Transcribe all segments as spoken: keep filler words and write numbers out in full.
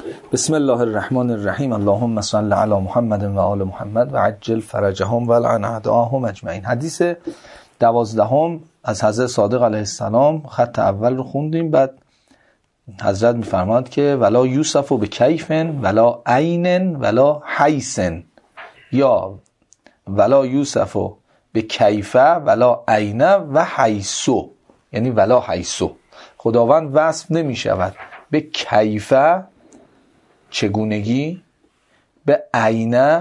بسم الله الرحمن الرحیم. اللهم صل علی محمد و آل محمد و عجل فرجهم و لعن اعداءهم اجمعین. حدیث دوازدهم از حضرت صادق علیه السلام، خط اول رو خوندیم. بعد حضرت میفرماد که ولا یوسف به کیفن ولا عین ولا حیسن، یا ولا یوسف به کیفه ولا عین و حیسو، یعنی ولا حیسو. خداوند وصف نمی شود به کیفه چگونگی، به عین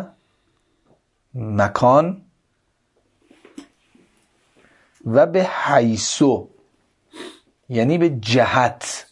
مکان و به حیسو یعنی به جهت.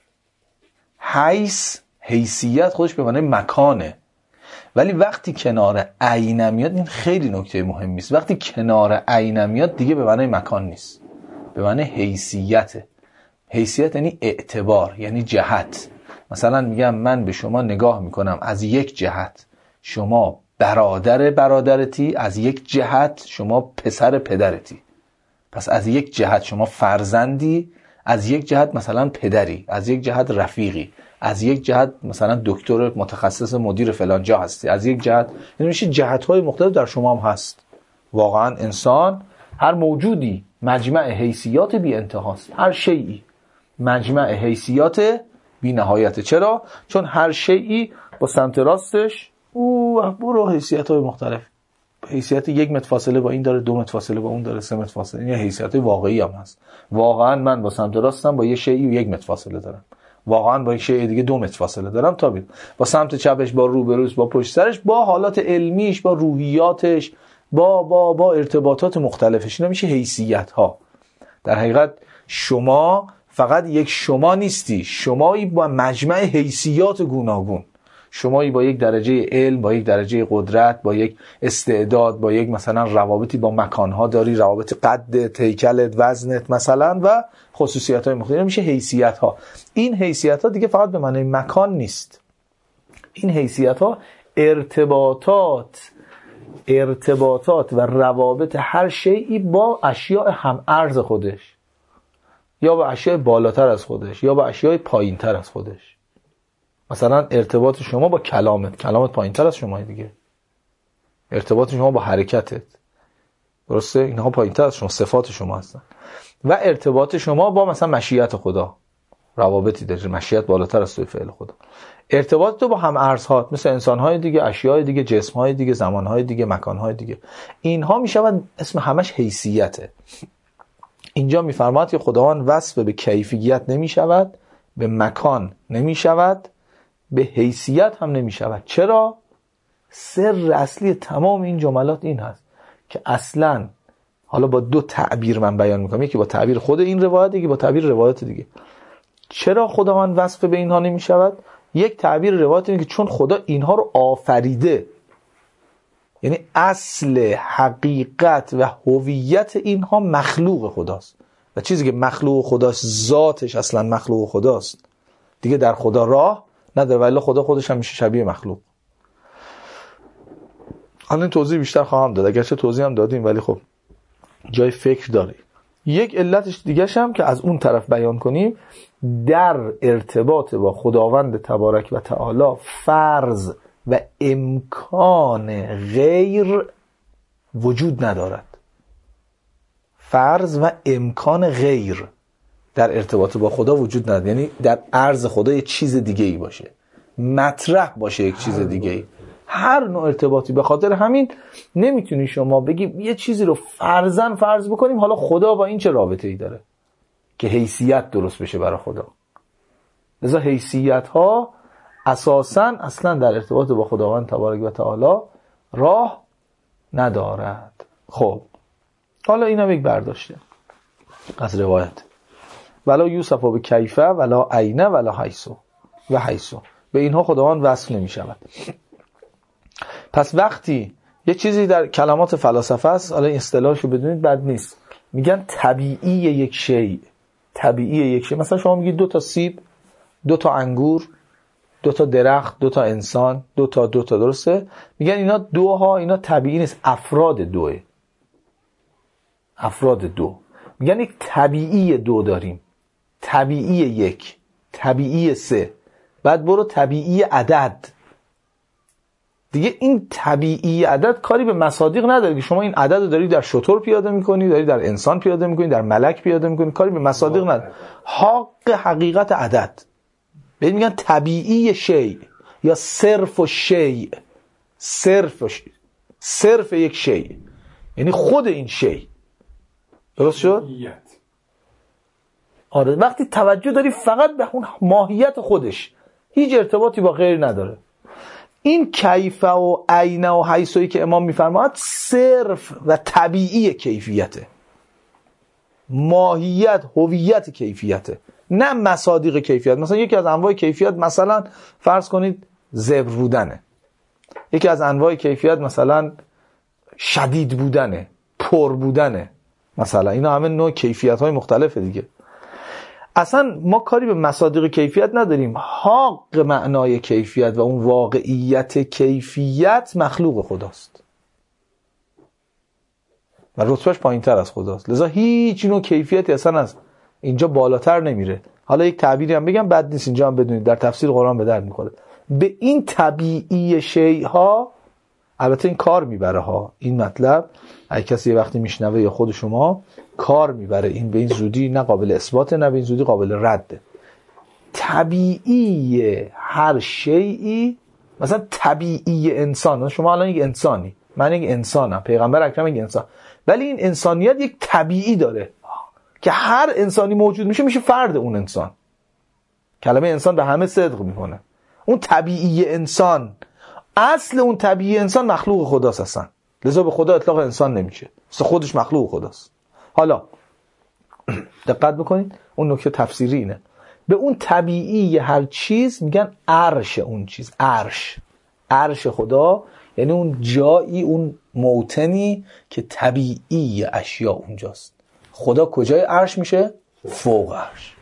حیث حیثیت خودش به معنی مکانه، ولی وقتی کنار عین میاد، این خیلی نکته مهمی است، وقتی کنار عین میاد دیگه به معنی مکان نیست، به معنی حیثیته. حیثیت یعنی اعتبار، یعنی جهت. مثلا میگم من به شما نگاه میکنم از یک جهت شما برادر برادرتی، از یک جهت شما پسر پدرتی. پس از یک جهت شما فرزندی، از یک جهت مثلا پدری، از یک جهت رفیقی، از یک جهت مثلا دکتر متخصص مدیر فلان جا هستی، از یک جهت، یعنی میشه جهت‌های مختلف در شما هم هست. واقعا انسان، هر موجودی مجمع حیثیات بی انتهاست. هر شیئی مجمع حیثیات بی نهایته. چرا؟ چون هر شیئی با سمت راستش اوه برو حیثیت‌های مختلف. حیثیت یک متر فاصله با این داره، دو متر فاصله با اون داره، سه متر فاصله. این حیثیت واقعی هم هست. واقعا من با سمت راستم با یه شیئی یک متر فاصله دارم، واقعا با یک شیء دیگه دو متر فاصله دارم. تا بید با سمت چپش، با روبروش، با پشت سرش، با حالات علمیش، با روحیاتش، با با با ارتباطات مختلفش. اینا میشه حیثیت ها. در حقیقت شما فقط یک شما نیستی، شمایی با مجمع حیثیات گوناگون. شمایی با یک درجه علم، با یک درجه قدرت، با یک استعداد، با یک مثلا روابطی با مکانها داری، روابط قدت، هیکلت، وزنت مثلا و خصوصیت‌های مختلف. میشه حیثیت‌ها. این حیثیت‌ها دیگه فقط به معنی مکان نیست. این حیثیت‌ها ارتباطات ارتباطات و روابط هر شیئی با اشیاء هم ارز خودش، یا با اشیاء بالاتر از خودش، یا با اشیاء پایین‌تر از خودش. مثلا ارتباط شما با کلامت، کلامت پایین‌تر از شما دیگه. ارتباط شما با حرکتت، درسته؟ اینها پایین‌تر از شما، صفات شما هستن. و ارتباط شما با مثلا مشیت خدا، روابطی داره، مشیت بالاتر از توی فعل خدا. ارتباط تو با هم ارزهات، مثل انسان‌های دیگه، اشیاء دیگه، جسم‌های دیگه، زمان‌های دیگه، مکان‌های دیگه. اینها میشود اسم همش حیثیته. اینجا میفرماد که خداوند وصف به کیفیت نمیشود، به مکان نمیشود، به حیثیت هم نمیشود. چرا؟ سر اصلی تمام این جملات این هست که اصلاً، حالا با دو تعبیر من بیان میکنم، یکی با تعبیر خود این روایت، یکی با تعبیر روایت دیگه. چرا خداوند وصف به اینها نمیشود؟ یک تعبیر روایت اینه که چون خدا اینها رو آفریده، یعنی اصل حقیقت و هویت اینها مخلوق خداست، و چیزی که مخلوق خداست ذاتش اصلا مخلوق خداست، دیگه در خدا راه نداره، ولی خدا خودش هم میشه شبیه مخلوق. حالا این توضیح بیشتر خواهم داد، اگرچه توضیح هم دادیم ولی خب جای فکر داره. یک علتش دیگه هم که از اون طرف بیان کنیم، در ارتباط با خداوند تبارک و تعالی فرض و امکان غیر وجود ندارد. فرض و امکان غیر در ارتباط با خدا وجود ندارد، یعنی در عرض خدا یه چیز دیگه ای باشه، مطرح باشه یک چیز دیگه ای. هر نوع ارتباطی. به خاطر همین نمیتونی شما بگی یه چیزی رو فرضاً فرض بکنیم حالا خدا با این چه رابطه ای داره که حیثیت درست بشه برای خدا. لذا حیثیت ها اساساً اصلا در ارتباط با خداوند تبارک و تعالی راه ندارد. خب حالا اینم یک برداشته از روایت. ولا یوسف به کیفه ولا عین ولا حیسو و حیسو، به اینها خداوند وصف نمی شود. پس وقتی یه چیزی در کلمات فلاسفه است، حالا اصطلاحشو بدونید بد نیست، میگن طبیعی یک شی، طبیعی یک شی. مثلا شما میگید دو تا سیب، دو تا انگور، دو تا درخت، دو تا انسان، دو تا دو تا، درسته؟ میگن اینا دوها، اینا طبیعی نیست، افراد دوه، افراد دو. میگن یک طبیعی دو داریم، طبیعی یک، طبیعی سه، بعد برو طبیعی عدد. دیگه این طبیعی عدد کاری به مصادیق نداره که شما این عدد رو داری در شتر پیاده میکنی، داری در انسان پیاده میکنی، در ملک پیاده میکنی، کاری به مصادیق نداره. حق حقیقت عدد بهت میگن طبیعی شیء یا صرف و شیء. صرف و شیء، صرف یک شیء یعنی خود این شیء. درست شد؟ آره، وقتی توجه داری فقط به اون ماهیت خودش، هیچ ارتباطی با غیر نداره. این کیف و عین و حیثی که امام میفرماید صرف و طبیعی کیفیته، ماهیت هویت کیفیته، نه مصادیق کیفیت. مثلا یکی از انواع کیفیت مثلا فرض کنید زبر بودنه، یکی از انواع کیفیت مثلا شدید بودنه، پر بودنه، مثلا اینا همه نوع کیفیت های مختلفه دیگه. اصلا ما کاری به مصادیق کیفیت نداریم. حق معنای کیفیت و اون واقعیت کیفیت مخلوق خداست و رتبهش پایین تر از خداست، لذا هیچ نوع کیفیتی اصلا از اینجا بالاتر نمیره. حالا یک تعبیری هم بگم بد نیست اینجا هم بدونید، در تفسیر قرآن به درد میخوره. به این طبیعی شیء ها البته این کار میبره ها، این مطلب اگه کسی یه وقتی میشنوه یا خود شما کار میبره، این به این زودی نه قابل اثباته نه به این زودی قابل رده. طبیعی هر شیئی، مثلا طبیعی انسان، شما الان یک انسانی، من یک انسانم، پیغمبر اکرم یک انسان، ولی این انسانیت یک طبیعی داره که هر انسانی موجود میشه میشه فرد اون انسان. کلمه انسان به همه صدق میکنه. اون طبیعی انسان، اصل اون طبیعی انسان مخلوق خداست اصلا، لذا به خدا اطلاق انسان نمیشه، اصلا خودش مخلوق خداست. حالا دقت بکنید، اون نکته تفسیری اینه، به اون طبیعی هر چیز میگن عرش اون چیز. عرش، عرش خدا یعنی اون جایی، اون موطنی که طبیعی اشیا اونجاست. خدا کجای عرش میشه؟ فوق عرش.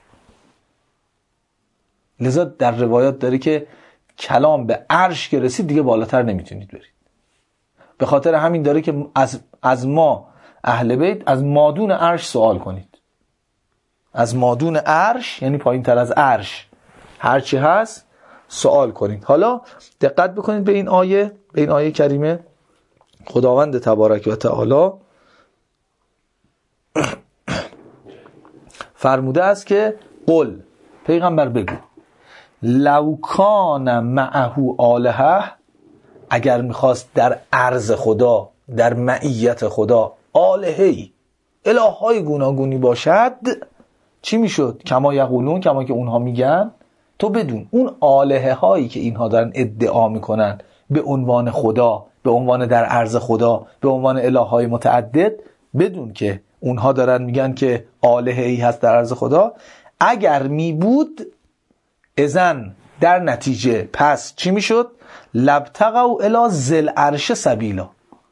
لذا در روایات داره که کلام به عرش که رسید دیگه بالاتر نمیتونید برید. به خاطر همین داره که از, از ما اهل بیت از مادون عرش سوال کنید. از مادون عرش یعنی پایین تر از عرش هرچی هست سوال کنید. حالا دقت بکنید به این آیه، به این آیه کریمه. خداوند تبارک و تعالی فرموده است که قل، پیغمبر بگو، لو کان معه آلهه، اگر میخواست در عرض خدا، در معیت خدا آلهه‌ای، الههای گوناگونی باشد، چی میشد؟ کما یقولون، کما که اونها میگن. تو بدون اون آلهه هایی که اینها دارن ادعا میکنن به عنوان خدا، به عنوان در عرض خدا، به عنوان الههای متعدد، بدون که اونها دارن میگن که آلهه‌ای هست در عرض خدا، اگر می بود اذن در نتیجه پس چی میشد؟ لبتغوا الی ذل عرش سبیلا،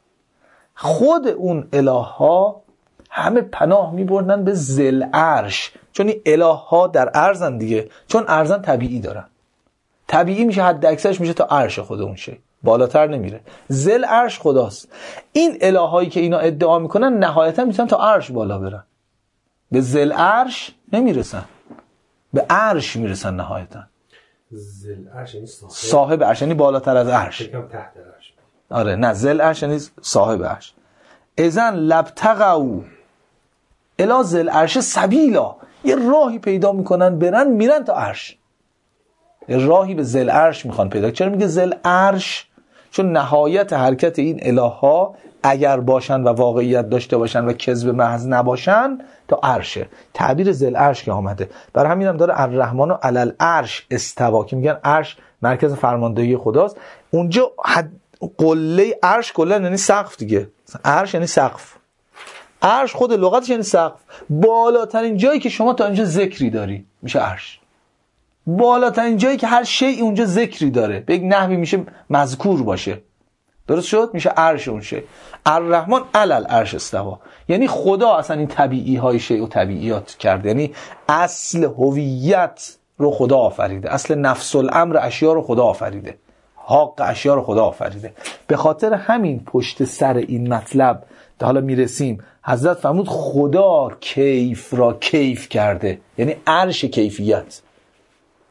خود اون اله ها همه پناه میبردن به ذل عرش، چون این اله ها در عرضن دیگه، چون عرضن طبیعی دارن، طبیعی میشه حد اکثرش میشه تا عرش خود اون شی، بالاتر نمیره. ذل عرش خداست. این اله هایی که اینا ادعا میکنن نهایتا میتونن تا عرش بالا برن، به ذل عرش نمیرسن، به عرش میرسن نهایتا. ذل عرش یعنی صاحب, صاحب عرش، یعنی بالاتر از عرش. فکرم تحت عرش. آره نه، ذل عرش یعنی صاحب عرش. اذن لبتغوا الی ذل عرش سبیلا، یه راهی پیدا میکنن برن میرن تا عرش، یه راهی به ذل عرش میخوان پیدا. چرا میگه ذل عرش؟ چون نهایت حرکت این اله ها اگر باشن و واقعیت داشته باشن و کذب محض نباشن تا عرشه. تعبیر ذل عرش که آمده، برای همین هم داره الرحمن علی العرش استوا، که میگن عرش مرکز فرماندهی خداست. اونجا حد... قله عرش کلا یعنی سقف دیگه، عرش یعنی سقف، عرش خود لغتش یعنی سقف. بالاترین جایی که شما تا اینجا ذکری داری میشه عرش، بالاترین جایی که هر شیء اونجا ذکری داره به یک نحوی میشه مذکور باشه، درست شد؟ میشه عرش اون شیء. الرحمن علی العرش استوا، یعنی خدا اصلا این طبیعی های شیء و طبیعیات کرده، یعنی اصل هویت رو خدا آفریده، اصل نفس الامر اشیا رو خدا آفریده، حق اشیا رو خدا آفریده. به خاطر همین پشت سر این مطلب تا حالا میرسیم، حضرت فرمود خدا کیف را کیف کرده، یعنی عرش کیفیت.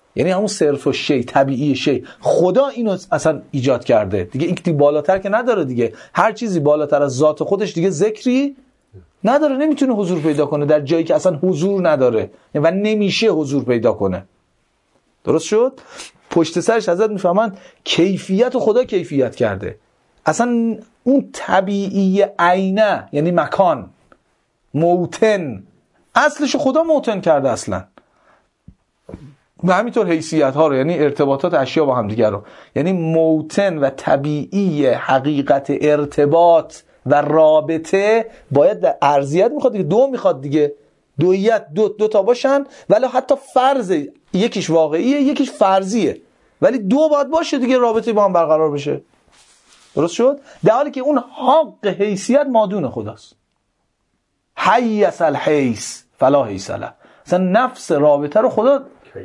یعنی همون صرف و شی، طبیعی شی، خدا اینو اصلا ایجاد کرده دیگه. این که بالاتر که نداره دیگه. هر چیزی بالاتر از ذات خودش دیگه ذکری نداره، نمیتونه حضور پیدا کنه در جایی که اصلا حضور نداره و نمیشه حضور پیدا کنه. درست شد؟ پشت سرش حضرت میفهمند کیفیت خدا کیفیت کرده. اصلا اون طبیعی عینه یعنی مکان، موتن، اصلش خدا موتن کرده اصلا. و همینطور حیثیت ها رو، یعنی ارتباطات اشیا با هم دیگر رو، یعنی موتن و طبیعی حقیقت ارتباط و رابطه باید در ارضیت میخواد دیگه، دو میخواد دیگه، دویت دو, دو تا باشن، ولی حتی فرض یکیش واقعیه یکیش فرضیه، ولی دو باید باشه دیگه رابطه با هم برقرار بشه. درست شد؟ در حالی که اون حق حیثیت مادون خداست. حیث الحیث فلا حیث له. مثلا نفس رابطه رو خدا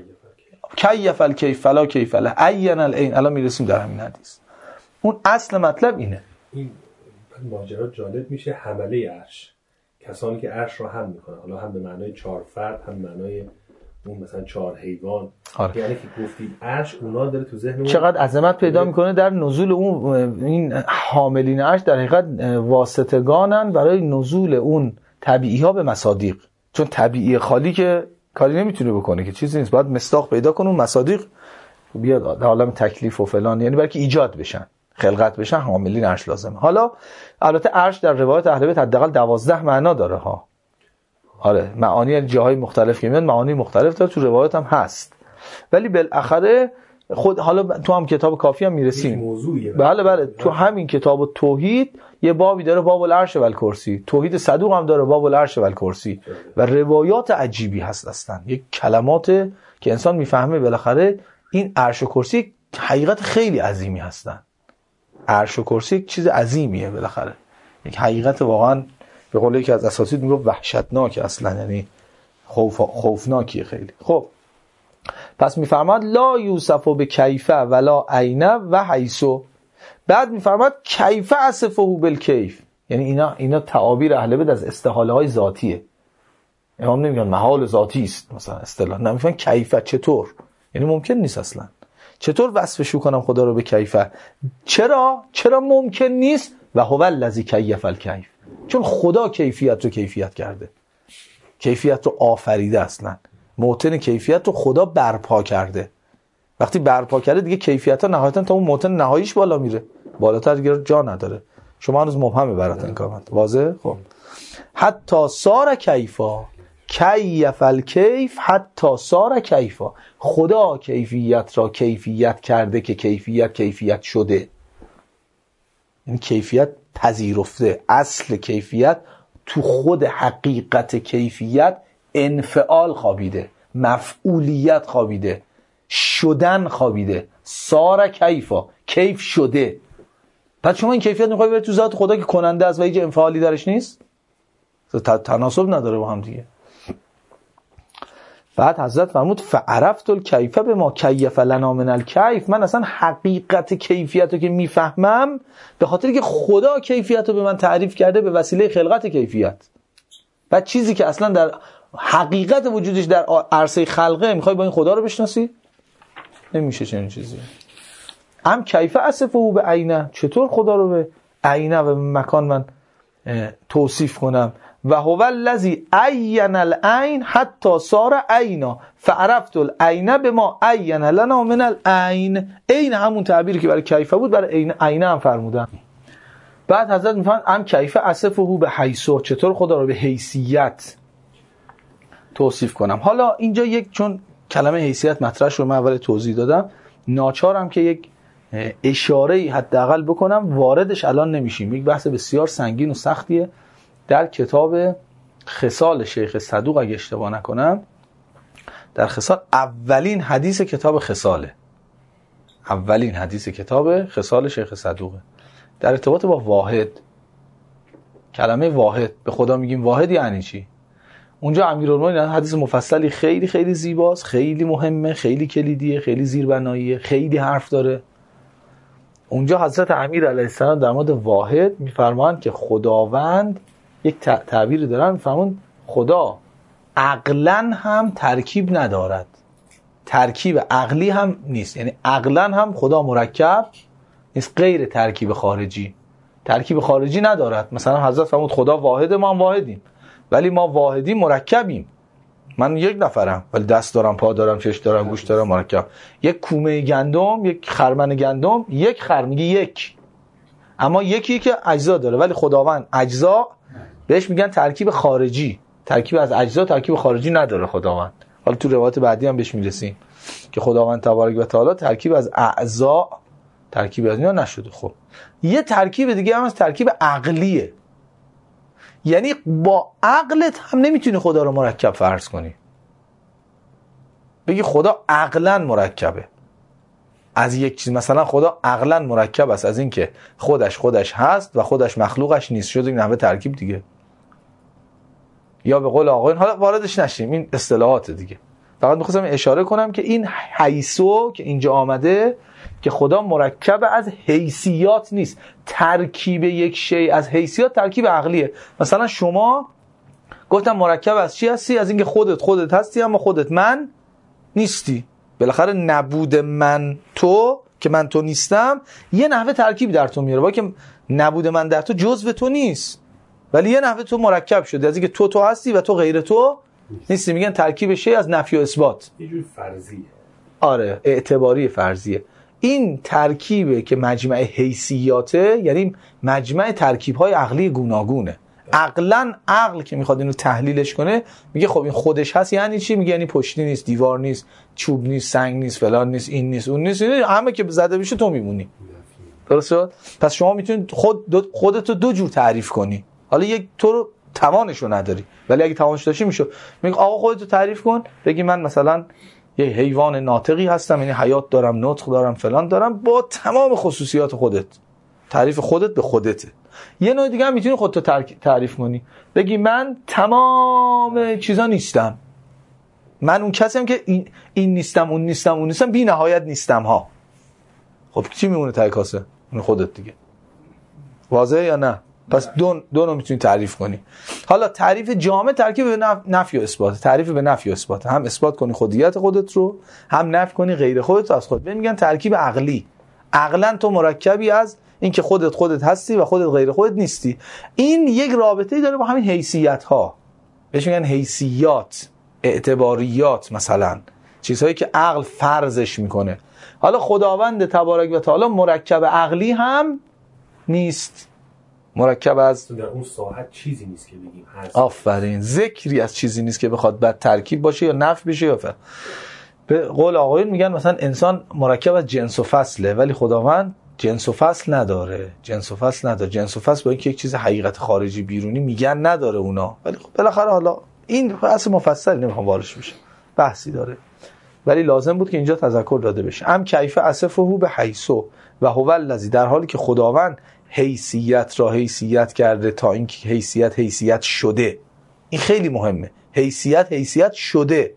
کیف الکیف فلا کیف له عین العین. الان میرسیم در همین حدیث. اون اصل مطلب اینه. این ماجرا جالب میشه. حمله عرش، کسانی که عرش رو هم میکنن، حالا هم به معنای چهار فرد هم به معنای اون مثلا چهار حیوان. آره. یعنی که گفتید عرش، اونا داره تو ذهن چقدر عظمت پیدا میکنه در نزول اون. این حاملین عرش در حقیقت واسطگانن برای نزول اون طبیعی ها به مصادیق. چون طبیعی خالی که کاری نمیتونه بکنه که چیزی نیست، باید مصداق پیدا کنه اون مصادیق بیاد در عالم تکلیف و فلان، یعنی برای که ایجاد بشن، خلقت بشن، حاملین عرش لازمه. حالا البته عرش در روایت اهل بیت حداقل دوازده معنا داره ها. آره، معانی جاهای مختلف که میاد معانی مختلف داره، تو روایت هم هست، ولی بالاخره خود حالا تو هم کتاب کافی هم میرسیم. بله بله، تو همین کتاب توحید یه بابی داره، باب العرش و الکرسی. توحید صدوق هم داره، باب العرش و الکرسی. و روایات عجیبی هست اصلا، یک کلمات که انسان میفهمه بالاخره این عرش و کرسی حقیقت خیلی عظیمی هستن. عرش و کرسی یک چیز عظیمیه بالاخره، یک حقیقت واقعا به قول یکی از اساتید میگه وحشتناک اصلا، یعنی خوف خوفناکیه خیلی. خب پس میفرماد لا یوسفو به کیفه ولا عینه و حیثو. بعد میفرماد کیفه اصفه بالکیف، یعنی اینا اینا تعابیر اهل بیت از استحاله های ذاتیه. امام نمیگن محال ذاتی است مثلا اصطلاح، نمیگن کیفه چطور، یعنی ممکن نیست اصلا. چطور وصفشو کنم خدا رو به کیفه؟ چرا چرا ممکن نیست؟ و هو الذی کیف الکیف، چون خدا کیفیت رو کیفیت کرده، کیفیت رو آفریده، اصلا موتن کیفیت رو خدا برپا کرده. وقتی برپا کرده دیگه کیفیت ها نهایتا تا اون موتن نهاییش بالا میره، بالاتر دیگه جا نداره. شما هنوز مبهمه برات این کامنت واضح؟ خب حتی صار کیفا کیف الکیف حتی صار کیفا، خدا کیفیت را کیفیت کرده که کیفیت کیفیت شده، این کیفیت پذیرفته. اصل کیفیت تو خود حقیقت کیفیت انفعال خوابیده، مفعولیت خوابیده، شدن خوابیده. سار کیفا، کیف شده. پس شما این کیفیت میخوای بری تو ذات خدا که کننده است و هیچ انفعالی درش نیست، تناسب نداره با هم دیگه. بعد حضرت فرمود فعرفت الکیف بما کیف لنا من الکیف، من اصلا حقیقت کیفیت رو که میفهمم به خاطر که خدا کیفیت رو به من تعریف کرده به وسیله خلقت کیفیت. بعد چیزی که اصلا در حقیقت وجودش در عرصه خلقه میخوای با این خدا رو بشناسی؟ نمیشه چنین چیزی. ام کیف اصفه به عینه، چطور خدا رو به عینه و به مکان من توصیف کنم؟ و هو الذی عین العین حتی صار عینا فعرفت العین بما عین لنا من العین. عین همون تعبیری که برای کیفه بود برای عین عینه هم فرمودن. بعد حضرت میفرمایند ام کیف اصفه به حیثو، چطور خدا رو به حیثیت توصیف کنم. حالا اینجا یک چون کلمه حیثیت مطرحش رو من اول توضیح دادم، ناچارم که یک اشاره‌ای حداقل بکنم، واردش الان نمیشیم، یک بحث بسیار سنگین و سختیه. در کتاب خصال شیخ صدوق اگه اشتباه نکنم، در خصال اولین حدیث کتاب خصاله، اولین حدیث کتاب خصال شیخ صدوقه در ارتباط با واحد. کلمه واحد، به خدا میگیم واحد یعنی چی؟ اونجا امیرالمومنین حدیث مفصلی خیلی خیلی زیباست، خیلی مهمه، خیلی کلیدیه، خیلی زیربناییه، خیلی حرف داره. اونجا حضرت امیر علیه السلام در مورد واحد میفرمایند که خداوند یک تعبیری دارن، میفرمایند خدا عقلاً هم ترکیب ندارد. ترکیب عقلی هم نیست. یعنی عقلا هم خدا مرکب نیست، غیر ترکیب خارجی. ترکیب خارجی ندارد. مثلا حضرت فرمود خدا واحده، ما هم واحدیم، ولی ما واحدی مرکبیم. من یک نفرم ولی دست دارم، پا دارم، چش دارم، گوش دارم، مرکب. یک کومه گندم، یک خرمن گندم، یک خر میگه یک، اما یکی که اجزا داره، ولی خداوند اجزا بهش میگن ترکیب خارجی. ترکیب از اجزا ترکیب خارجی نداره خداوند. حالا تو روایت بعدی هم بهش میرسیم که خداوند تبارک و تعالی ترکیب از اعضا ترکیب از اینا نشده. خب یه ترکیب دیگه هم از ترکیب عقلیه. یعنی با عقلت هم نمیتونی خدا رو مرکب فرض کنی، بگی خدا عقلا مرکبه از یک چیز. مثلا خدا عقلا مرکب است از این که خودش خودش هست و خودش مخلوقش نیست، شده این نحوه ترکیب دیگه. یا به قول آقایون، حالا واردش نشیم، این اصطلاحات دیگه، فقط می‌خواستم اشاره کنم که این حیثو که اینجا آمده که خدا مرکب از حیثیات نیست. ترکیب یک شی از حیثیات ترکیب عقلیه. مثلا شما گفتم مرکب از چی هستی؟ از اینکه خودت خودت هستی اما خودت من نیستی. بالاخره نبود من تو که من تو نیستم یه نحوه ترکیب در تو میاره، با که نبود من در تو جزء تو نیست، ولی یه نحوه تو مرکب شده از اینکه تو تو هستی و تو غیر تو نیستی. میگن ترکیب شی از نفی و اثبات. یه جور فرضیه. آره، اعتباری فرضیه. این ترکیبه که مجمع حیثیاته، یعنی مجمع ترکیب‌های عقلی گوناگونه. عقلاً عقل که میخواد اینو تحلیلش کنه میگه خب این خودش هست یعنی چی؟ میگه یعنی پشتی نیست، دیوار نیست، چوب نیست، سنگ نیست، فلان نیست، این نیست، اون نیست، همه که زده بشه تو میمونی. درسته؟ پس شما میتونید خود خودتو دو جور تعریف کنی. حالا یک تو رو توانشو نداری، ولی اگه توانش داشتی میشد میگه آقا خودتو تعریف کن، بگی من مثلا یه حیوان ناطقی هستم، یعنی حیات دارم، نطق دارم، فلان دارم، با تمام خصوصیات خودت. تعریف خودت به خودته. یه نوع دیگه هم میتونی خودتو تعریف کنی، بگی من تمام چیزا نیستم، من اون کسی هم که این, این نیستم، اون نیستم، اون نیستم، بی نهایت نیستم ها. خب چی میمونه ته کاسه؟ اون خودت دیگه. واضحه یا نه؟ پس دو دو رو میتونی تعریف کنی. حالا تعریف جامع ترکیب به نفی و اثبات. تعریف به نفی و اثبات، هم اثبات کنی خودیت خودت رو، هم نفی کنی غیر خودت رو از خودت. بهم میگن ترکیب عقلی. عقلا تو مرکبی از این که خودت خودت هستی و خودت غیر خودت نیستی. این یک رابطه‌ای داره با همین حیثیت ها، بهش میگن حیثیات، اعتباریات، مثلا چیزهایی که عقل فرضش میکنه. حالا خداوند تبارک و تعالی مرکب عقلی هم نیست، مرکب از در اون ساحت چیزی نیست که بگیم هست. آفرین، ذکری از چیزی نیست که بخواد بعد ترکیب باشه یا نفی بشه یا فعل. به قول آقایون میگن مثلا انسان مرکب از جنس و فصله، ولی خداوند جنس و فصل نداره. جنس و فصل نداره. جنس و فصل با اینکه یک چیز حقیقت خارجی بیرونی میگن نداره اونا، ولی خب بالاخره حالا این اصل مفصل نمیخوام وارش بشه، بحثی داره، ولی لازم بود که اینجا تذکر داده بشه. ام کیف اصفه به حیثو و هو الذی، در حالی که خداوند حیثیت را حیثیت کرده تا اینکه حیثیت حیثیت شده. این خیلی مهمه. حیثیت حیثیت شده.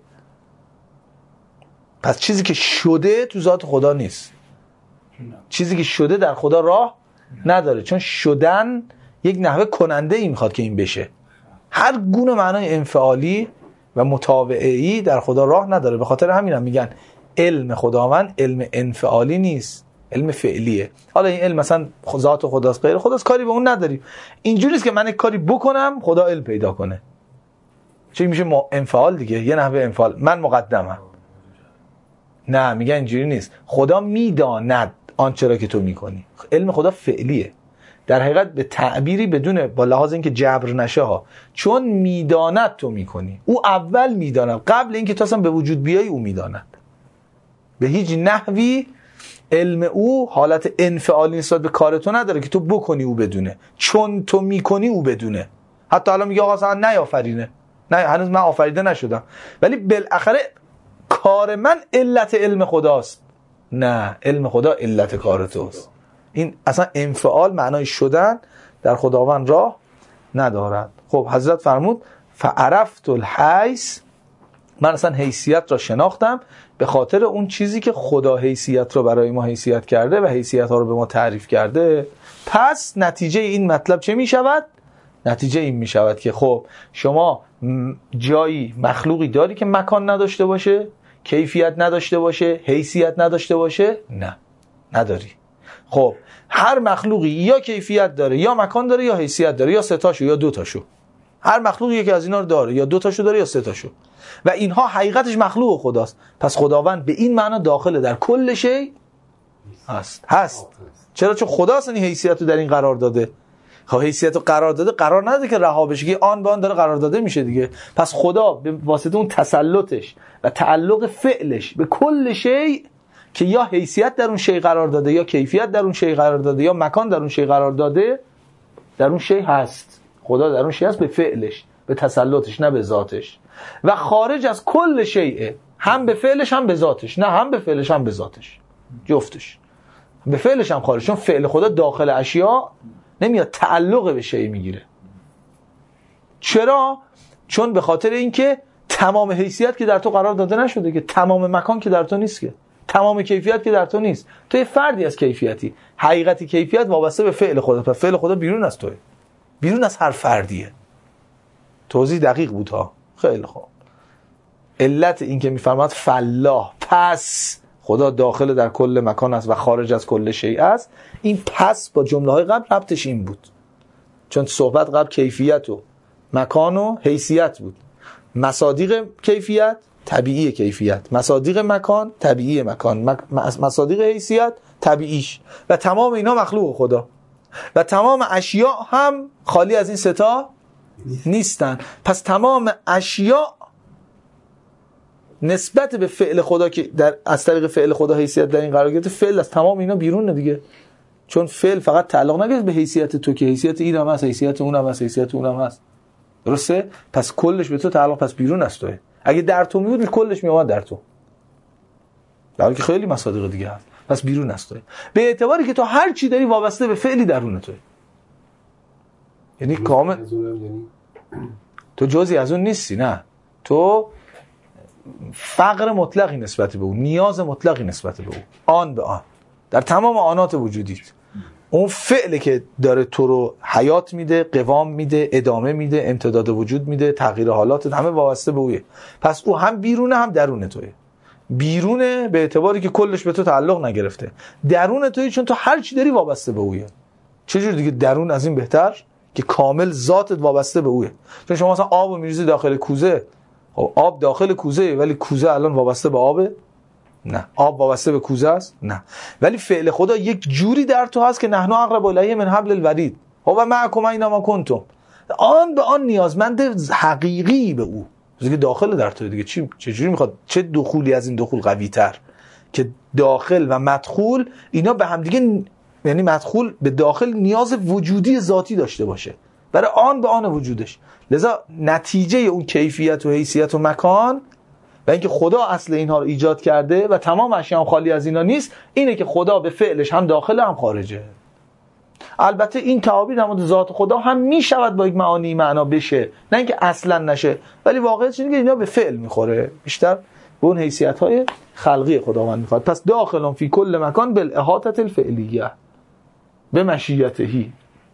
پس چیزی که شده تو ذات خدا نیست. چیزی که شده در خدا راه نداره، چون شدن یک نحوه کننده ای میخواد که این بشه. هر گونه معنای انفعالی و متابعی در خدا راه نداره. به خاطر همین هم میگن علم خداوند علم انفعالی نیست، علم فعلیه. حالا این علم مثلا ذات خداست، غیر خداست، کاری به اون نداریم. اینجوری است که من یک کاری بکنم خدا علم پیدا کنه، چه میشه انفعال دیگه، یه نحوه انفعال. من مقدمم. نه، میگن اینجوری نیست. خدا میداند آنچه را که تو میکنی. علم خدا فعلیه در حقیقت، به تعبیری بدون با لحاظ اینکه جبر نشه ها، چون میداند تو میکنی. او اول میداند، قبل اینکه تو اصلا به وجود بیای او میداند. به هیچ نحوی علم او حالت انفعالی نسبت به کار تو نداره که تو بکنی او بدونه، چون تو میکنی او بدونه. حتی حالا میگه آقا اصلا نیافرینه، نه هنوز من آفریده نشدم، ولی بالاخره کار من علت علم خداست. نه، علم خدا علت کار توست. این اصلا انفعال معنای شدن در خداوند راه ندارد. خب حضرت فرمود فعرفت الحیث، من اصلا حیثیت را شناختم به خاطر اون چیزی که خدا حیثیت را برای ما حیثیت کرده و حیثیت ها رو به ما تعریف کرده. پس نتیجه این مطلب چه می شود؟ نتیجه این می شود که خب شما جایی مخلوقی داری که مکان نداشته باشه، کیفیت نداشته باشه، حیثیت نداشته باشه؟ نه، نداری. خب هر مخلوقی یا کیفیت داره یا مکان داره یا حیثیت داره، یا سه تاشو یا دو تاشو. هر مخلوقی یکی از اینا رو داره، یا دو تاشو داره یا سه تاشو، و اینها حقیقتش مخلوق خداست. پس خداوند به این معنا داخل در کل شی هست. هست. چرا؟ چون خداست این حیثیت رو در این قرار داده. خب حیثیت رو قرار داده، قرار نداده که رها بشه، که آن به آن داره قرار داده میشه دیگه. پس خدا به واسطه اون تسلطش و تعلق فعلش به کل شی که یا حیثیت در اون شی قرار داده، یا کیفیت در اون شی قرار داده، یا مکان در اون شی قرار داده، در اون شی هست. خدا در اون شی هست به فعلش، به تسلطش، نه به ذاتش. و خارج از کل شیء، هم به فعلش هم به ذاتش. نه، هم به فعلش هم به ذاتش، جفتش. به فعلش هم خارج، چون فعل خدا داخل اشیاء نمیاد، تعلق به شی میگیره. چرا؟ چون به خاطر اینکه تمام حیثیت که در تو قرار داده نشده، که تمام مکان که در تو نیست، که تمام کیفیت که در تو نیست. تو یه فردی از کیفیتی. حقیقتی کیفیت وابسته به فعل خدا. پس فعل خدا بیرون از توئه، بیرون از هر فردیه. توضیح دقیق بود ها. خیلی خوب. علت این که میفرماد فلاح، پس خدا داخل در کل مکان است و خارج از کل شیء است، این پس با جمله های قبل ربطش این بود. چون صحبت قبل کیفیت و مکان و حیثیت بود. مصادیق کیفیت طبیعی کیفیت، مصادیق مکان طبیعی مکان، مصادیق حیثیت طبیعیش، و تمام اینا مخلوق خدا، و تمام اشیاء هم خالی از این ستا نیستن. پس تمام اشیاء نسبت به فعل خدا که در از طریق فعل خدا حیثیت در این قرار گرفته، فعل از تمام اینا بیرونه دیگه. چون فعل فقط تعلق نگرفت به حیثیت تو، که حیثیت این هم هست، حیثیت اون هم هست، حیثیت اون هم هست. درسته؟ پس کلش به تو تعلق، پس بیرون از توئه. اگه در تو میود کلش میومد در تو، در حالی که خیلی مصادیق دیگه هست. پس بیرون از توئه، به اعتباری که تو هر چی داری وابسته به فعلی درون توئه. یعنی کامل تو جزئی از اون نیستی. نه، تو فقر مطلقی نسبت به اون، نیاز مطلقی نسبت به اون، آن به آن در تمام آنات وجودیت. اون فعلی که داره تو رو حیات میده، قوام میده، ادامه میده، امتداد وجود میده، تغییر حالات، همه وابسته به اوه. پس او هم بیرونه هم درون توئه. بیرونه به اعتباری که کلش به تو تعلق نگرفته، درون توئه چون تو هر چی داری وابسته به اوه. چجور دیگه درون از این بهتر که کامل ذاتت وابسته به اوه. چون شما مثلا آبو میریزی داخل کوزه، خب آب داخل کوزه، ولی کوزه الان وابسته به آبه؟ نه. آب وابسته به کوزه است؟ نه. ولی فعل خدا یک جوری در تو هست که نحن اقرب الیه من حبل الورید، هو معکم اینما کنتم. آن به آن نیازمند حقیقی به او، دیگه داخل در تو دیگه. چی چه جوری میخواد؟ چه دخولی از این دخول قوی تر که داخل و مدخول اینا به هم دیگه، یعنی مدخول به داخل نیاز وجودی ذاتی داشته باشه برای آن به آن وجودش. لذا نتیجه اون کیفیت و حیثیت و مکان و اینکه خدا اصل اینها رو ایجاد کرده و تمام اشیاء هم خالی از اینا نیست، اینه که خدا به فعلش هم داخل هم خارجه. البته این تعابیر در مورد ذات خدا هم میشود با یک معانی معنا بشه، نه اینکه اصلا نشه، ولی واقعیتش اینه که اینا به فعل میخوره، بیشتر به اون حیثیت های خلقی خداوند میخواد. پس داخلون فی کل مکان بالاحاطه الفعلیه به مشیتهی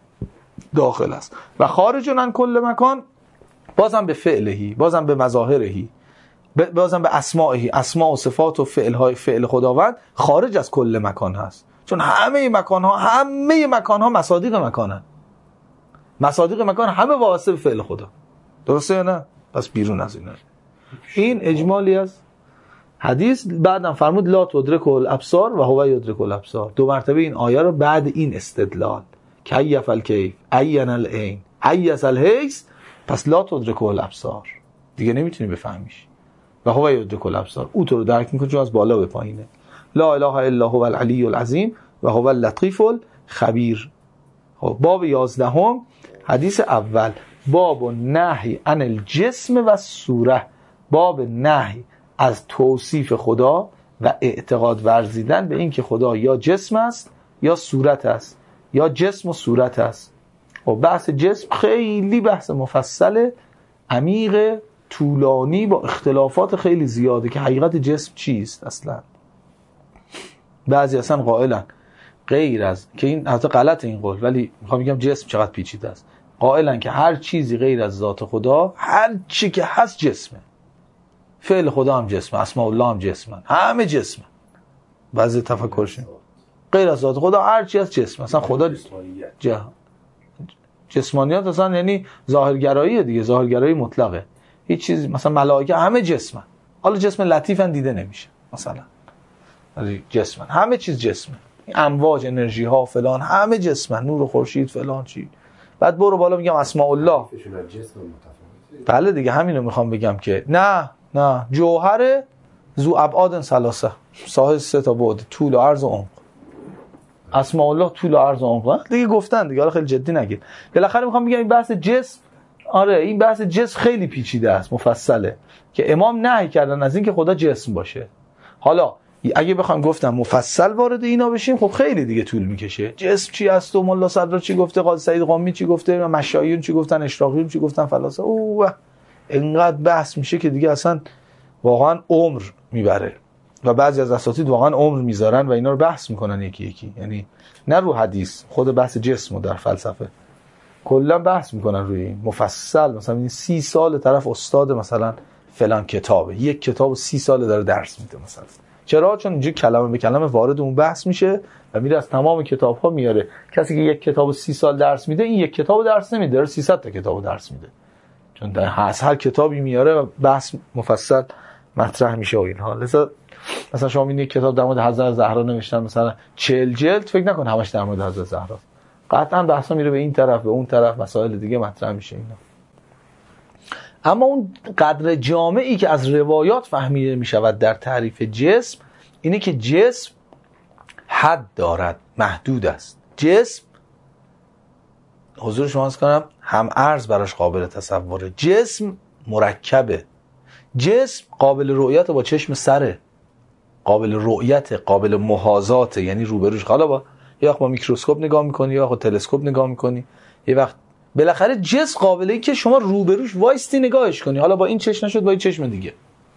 داخل است، و خارجون عن کل مکان بازم به فعلهی، بازم به مظاهرهی، بازم به اسمائهی، اسماء و صفات و فعل های فعل خداوند خارج از کل مکان هست. چون همه مکان ها همه مکان ها مصادیق مکانن، مصادیق مکان همه وابسته به فعل خدا. درسته یا نه؟ پس بیرون از اینا. این اجمالی از حدیث. بعدم فرمود لا تدرک الابصار و هو یدرک الابصار. دو مرتبه این آیه رو بعد این استدلال کیف الکیف عین العین حیث الحیث، پس لا تدرک الابصار دیگه نمیتونی بفهمیش، و هو یدرک الابصار او تو رو درک میکنه چون از بالا به پایینه. لا اله الا هو العلی العظیم و هو اللطیف الخبیر. باب یازدهم حدیث اول، باب نهی عن الجسم و صوره، باب نهی از توصیف خدا و اعتقاد ورزیدن به این که خدا یا جسم است یا صورت است، یا جسم و صورت است. و بحث جسم خیلی بحث مفصل عمیق طولانی با اختلافات خیلی زیاده که حقیقت جسم چیست اصلا. بعضی اصلا قائلن غیر از که این حتی غلط این قول، ولی میخوام بگم جسم چقدر پیچیده است. قائلن که هر چیزی غیر از ذات خدا، هر چی که هست جسمه، فعل خدا هم جسم، اسماء الله هم جسمن، همه جسمن. بعضی تفکرشون غیر از ذات خدا هر چی از جسم، مثلا خدا جه. جسمانیت اصلا یعنی ظاهرگراییه دیگه، ظاهرگرایی مطلقه. هیچ چیز مثلا ملائکه همه جسمن، حالا جسم لطیفن دیده نمیشه مثلا، ولی جسمن، همه چیز جسمه، امواج انرژی ها فلان همه جسمن، نور و خورشید فلان چی. بعد برو بالا میگم اسماء الله، بله دیگه همینو میخوام بگم که نه نه جوهر ذو ابعاد ثلاثه، صاحب سه تا بعد، طول و عرض و عمق. اسماء الله طول و عرض و عمق دیگه گفتن دیگه، حالا خیلی جدی نگیر. بالاخره میخوام بگم این بحث جسم، آره این بحث جسم خیلی پیچیده است، مفصله، که امام نهی کردن از این که خدا جسم باشه. حالا اگه بخوام گفتم مفصل وارد اینا بشیم خب خیلی دیگه طول میکشه. جسم چی است و ملا صدرا چی گفته، قاضی سعید قمی چی گفته، مشایخ چی گفتن، اشراقیون چی گفتن، فلاسفه، اوه اینقدر بحث میشه که دیگه اصلا واقعا عمر میبره. و بعضی از اساتید واقعا عمر میذارن و اینا رو بحث میکنن یکی یکی، یعنی نه رو حدیث، خود بحث جسم در فلسفه کلا بحث میکنن روی این مفصل. مثلا این سی سال طرف استاد مثلا فلان کتابه، یک کتابو سی سال داره درس میده مثلا. چرا؟ چون اینجا کلمه به کلمه وارد اون بحث میشه و میره از تمام کتاب‌ها میاره. کسی که یک کتابو سی سال درس میده، این یک کتابو درس نمیده، داره سیصد تا کتابو درس میده، چون در هر کتابی میاره و بحث مفصل مطرح میشه و اینها. لذا مثلا شما این یک کتاب در مورد حضرت زهرا نوشتن مثلا چهل جلد، فکر نکن همش در مورد حضرت زهرا، قطعا بحثا میره به این طرف به اون طرف، مسائل دیگه مطرح میشه اینا. اما اون قدر جامعی که از روایات فهمیده میشود در تعریف جسم اینه که جسم حد دارد، محدود است. جسم حضور شما عرض کنم هم عرض براش قابل تصوره، جسم مرکبه، جسم قابل رؤیت با چشم سره، قابل رؤیت، قابل محاذات، یعنی روبروش. حالا با یه وقت با میکروسکوپ نگاه میکنی، یا وقت تلسکوپ نگاه میکنی، یه وقت بالاخره جسم قابله که شما روبروش وایستی نگاهش کنی، حالا با این چشم نشد با این چشم دیگه.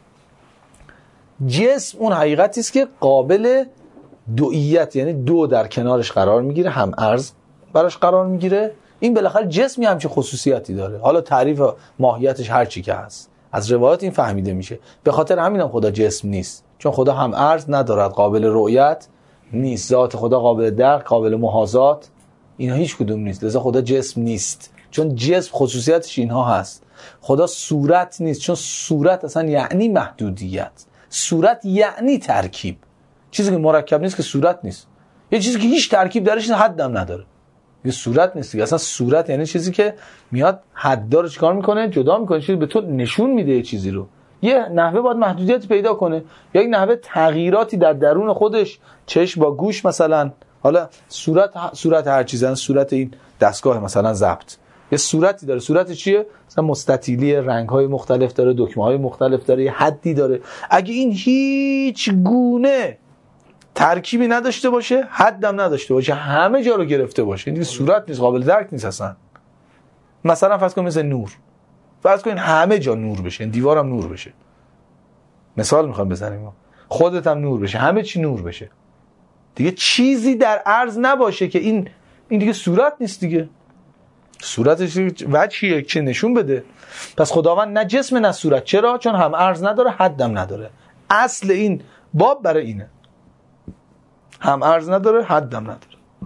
جسم اون حقیقتی است که قابل دوئیت، یعنی دو در کنارش قرار میگیره، هم عرض براش قرار میگیره. این بالاخره جسمی همچین خصوصیاتی داره، حالا تعریف ماهیتش هر چی که هست از روایات این فهمیده میشه. به خاطر همین هم خدا جسم نیست، چون خدا هم عرض ندارد، قابل رؤیت نیست، ذات خدا قابل درک، قابل محاذات، اینا هیچ کدوم نیست. لذا خدا جسم نیست، چون جسم خصوصیتش اینها هست. خدا صورت نیست، چون صورت اصلا یعنی محدودیت، صورت یعنی ترکیب. چیزی که مرکب نیست که صورت نیست، یه چیزی که هیچ ترکیب درش حدم نداره یه صورت نیست. اصلا صورت یعنی چیزی که میاد حد داره چیکار میکنه، جدا میکنه، چیزی به تو نشون میده یه چیزی رو. یه نحوه باید محدودیت پیدا کنه، یا یک نحوه تغییراتی در درون خودش، چشم با گوش مثلا. حالا صورت صورت هر چیزن، صورت این دستگاه مثلا ضبط یه صورتی داره، صورت چیه؟ مثلا مستطیلی، رنگ‌های مختلف داره، دکمه‌های مختلف داره، یه حدی داره. اگه این هیچ گونه ترکیبی نداشته باشه، حدم نداشته باشه، همه جا رو گرفته باشه، این صورت نیست، قابل درک نیست اصلا. مثلا فرض کن مثل نور، فرض کن همه جا نور بشه، این دیوارم نور بشه، مثال میخوام بزنیم، خودت هم نور بشه، همه چی نور بشه، دیگه چیزی در عرض نباشه که این این دیگه صورت نیست دیگه. صورتش وجهیه که نشون بده. پس خداوند نه جسم نه صورت. چرا؟ چون هم عرض نداره، حدم نداره. اصل این باب برای اینه، هم عرض نداره، حدم نداره.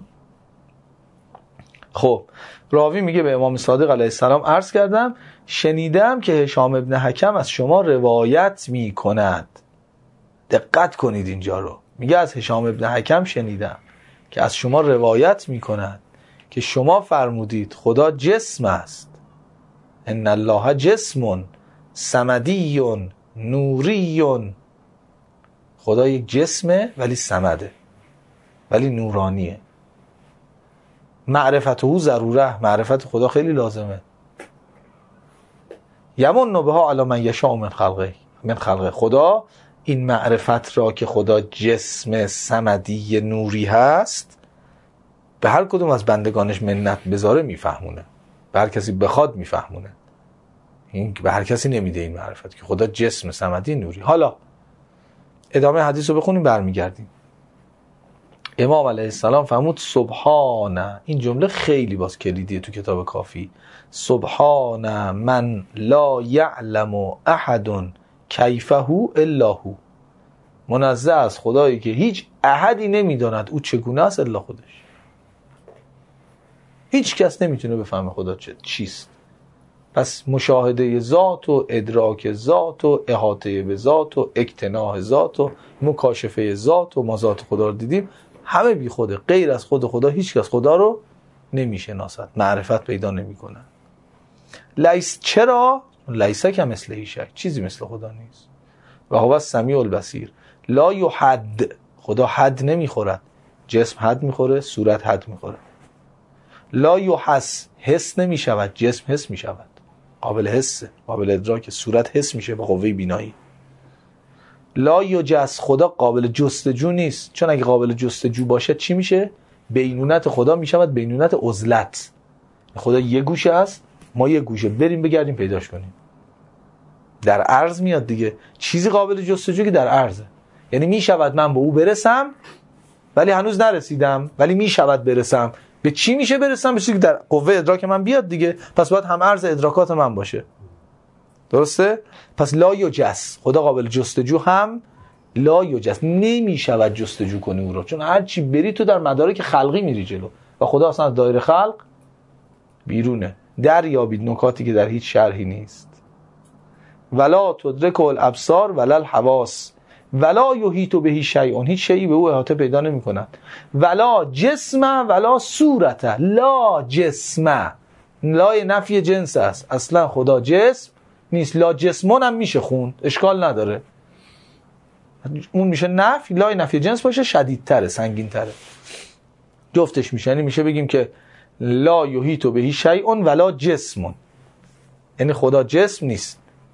خب راوی میگه به امام صادق علیه السلام عرض کردم شنیدم که هشام ابن حکم از شما روایت میکند. دقت کنید اینجا رو، میگه از هشام ابن حکم شنیدم که از شما روایت میکند که شما فرمودید خدا جسم است. ان الله جسم صمدی نوری. خدا یک جسمه ولی صمده، ولی نورانیه. معرفت او ضروره، معرفت خدا خیلی لازمه. یمن بها علی من یشاء من خلقه من خلقه. خدا این معرفت را که خدا جسم صمدی نوری هست به هر کدوم از بندگانش منت بذاره میفهمونه، به هر کسی بخواد میفهمونه. این به هر کسی نمیده این معرفت که خدا جسم صمدی نوری. حالا ادامه حدیث رو بخونیم برمیگردیم. امام علیه السلام فرمود سبحانه، این جمله خیلی باز کلیدیه تو کتاب کافی، سبحانه من لا یعلم احد کیفه هو الا هو، منزه از خدایی که هیچ احدی نمیداند او چگونه است الا خودش. هیچ کس نمیتونه بفهمه خدا چه چیست. پس مشاهده ذات و ادراک ذات و احاطه به ذات و اکتناح ذات و مکاشفه ذات و ما ذات خدا رو دیدیم، همه بی خوده. غیر از خود خدا هیچ کس خدا رو نمیشناسد، معرفت پیدا نمیکنه. لیس چرا؟ لیسه که مثل هیچ چیزی مثل خدا نیست. و هو السمیع البصیر. لا یحد، خدا حد نمیخورد. جسم حد میخوره، صورت حد میخوره. لا یحس، حس نمیشود، جسم حس میشود، قابل حسه، قابل ادراک. صورت حس میشه با قوه بینایی. لا یجس، خدا قابل جستجو نیست، چون اگه قابل جستجو باشه چی میشه؟ بینونت خدا میشود بینونت عزلت. خدا یه گوشه است، ما یه گوشه، بریم بگردیم پیداش کنیم. در عرض میاد دیگه، چیزی قابل جستجو که در عرضه. یعنی میشود من به او برسم ولی هنوز نرسیدم، ولی میشود برسم. به چی میشه برسم؟ به چیزی که در قوه ادراک من بیاد دیگه. پس باید هم عرض ادراکات من باشه. درسته؟ پس لا یجس، خدا قابل جستجو هم لا یجس، نمیشود جستجو کنی او رو، چون هر چی بری تو در مدارک خلقی میری جلو و خدا اصلا از دایره خلق بیرونه. دریابید نکاتی که در هیچ شرحی نیست. ولا تدرک الابصار ولا الحواس ولا یحیط به شیء، هیچ شیئی به او احاطه پیدا نمی‌کند. ولا جسم ولا صورت، لا جسم، لا نفی جنس است، اصلا خدا جسم نیست. لا جسمون هم میشه خوند، اشکال نداره. اون میشه نفی، لا نفی جنس باشه شدیدتره، سنگین‌تره، جفتش میشه. یعنی میشه بگیم که لا یحیط به شیء ولا جسم، یعنی خدا جسم نیست.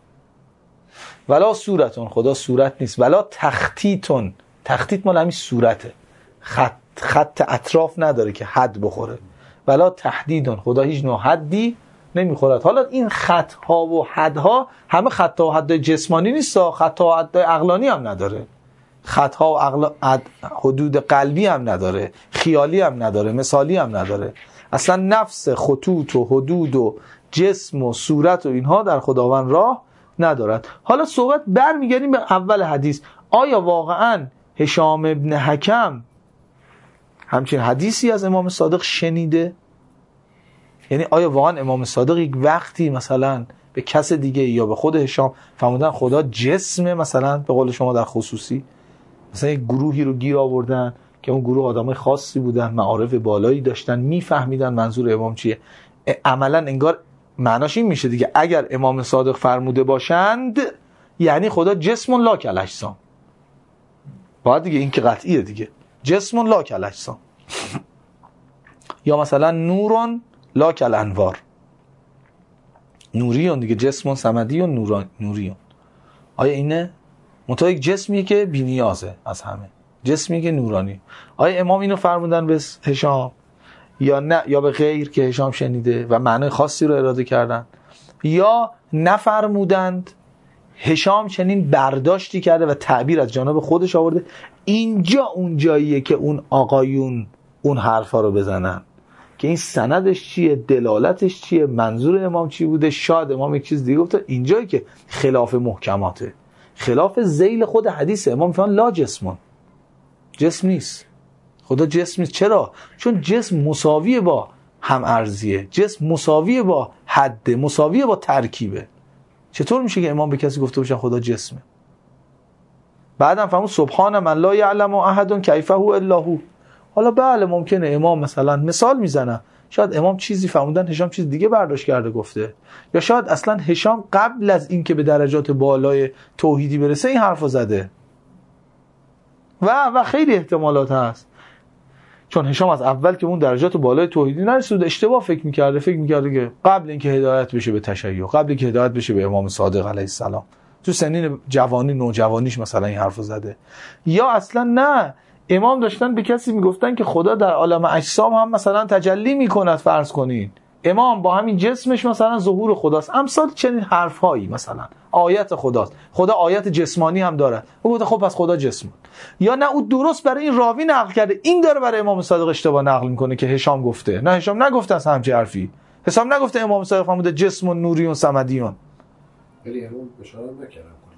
ولا صورتون، خدا صورت نیست. ولا تخطیتون، تخطیت مال همین صورته، خط خط اطراف نداره که حد بخوره. ولا تحدیدون، خدا هیچ نوع حدی نمیخورد. حالا این خط ها و حد ها همه خط ها و حد جسمانی نیست، خط ها و حد عقلانی هم نداره، خط ها و عقل... حدود قلبی هم نداره، خیالی هم نداره، مثالی هم نداره. اصلا نفس خطوط و حدود و جسم و صورت و اینها در خداوند راه ندارد. حالا صحبت برمیگردیم به اول حدیث. آیا واقعا هشام ابن حکم همچین حدیثی از امام صادق شنیده؟ یعنی آیا واقعا امام صادق یک وقتی مثلا به کس دیگه یا به خود هشام فرمودن خدا جسمه، مثلا به قول شما در خصوصی، مثلا یک گروهی رو گیر آوردن که اون گروه آدمای خاصی بودن، معارف بالایی داشتن، میفهمیدن منظور امام چیه، عملا انگار معناش این میشه دیگه اگر امام صادق فرموده باشند یعنی خدا جسم لا کالاجسام. باید دیگه این که قطعیه دیگه، جسم لا کالاجسام. یا مثلا نورون لا کالانوار، نوریون دیگه، جسم صمدی و نوریون. آیا اینه؟ منتها یک جسمیه که بی نیازه از همه، جسمیه که نورانی. آیا امام اینو فرمودن به هشام یا نه، یا به غیر که هشام شنیده و معنی خاصی رو اراده کردن، یا نفرمودند هشام چنین برداشتی کرده و تعبیر از جانب خودش آورده؟ اینجا اون جاییه که اون آقایون اون حرفا رو بزنن که این سندش چیه، دلالتش چیه، منظور امام چی بوده. شاید امام یک چیز دیگه گفته، اینجایی که خلاف محکماته، خلاف ذیل خود حدیث امام فرمان لا جسمون، جسم نیست، خدا جسم نیست. چرا؟ چون جسم مساویه با هم ارزیه، جسم مساویه با حد، مساویه با ترکیبه. چطور میشه که امام به کسی گفته باشه خدا جسمه؟ بعدم فرمود سبحان من لا یعلم احد کیفه الا هو. حالا بله ممکنه امام مثلا مثال میزنه، شاید امام چیزی فرمودن هشام چیز دیگه برداشت کرده گفته، یا شاید اصلا هشام قبل از این که به درجات بالای توحیدی برسه این حرفو زده و و خیلی احتمالات هست. چون هشام از اول که اون درجات بالای توحیدی نرسید اشتباه فکر میکرده، فکر میکرده که قبل اینکه هدایت بشه به تشیع، قبل اینکه هدایت بشه به امام صادق علیه السلام، تو سنین جوانی نوجوانیش مثلا این حرفو زده. یا اصلا نه، امام داشتن به کسی میگفتن که خدا در عالم اجسام هم مثلا تجلی میکند، فرض کنین امام با همین جسمش مثلا ظهور خداست، امثال چنین حرفهایی، مثلا آیت خداست، خدا آیت جسمانی هم داره، او گفته خب پس خدا جسم. یا نه او درست برای این راوی نقل کرده، این داره برای امام صادق اشتباه نقل میکنه که هشام گفته. نه هشام نگفته از همچین حرفی، هشام نگفته امام صادق فرموده جسم و نوریون صمدیون. ولی امام بشارت نکردن کلا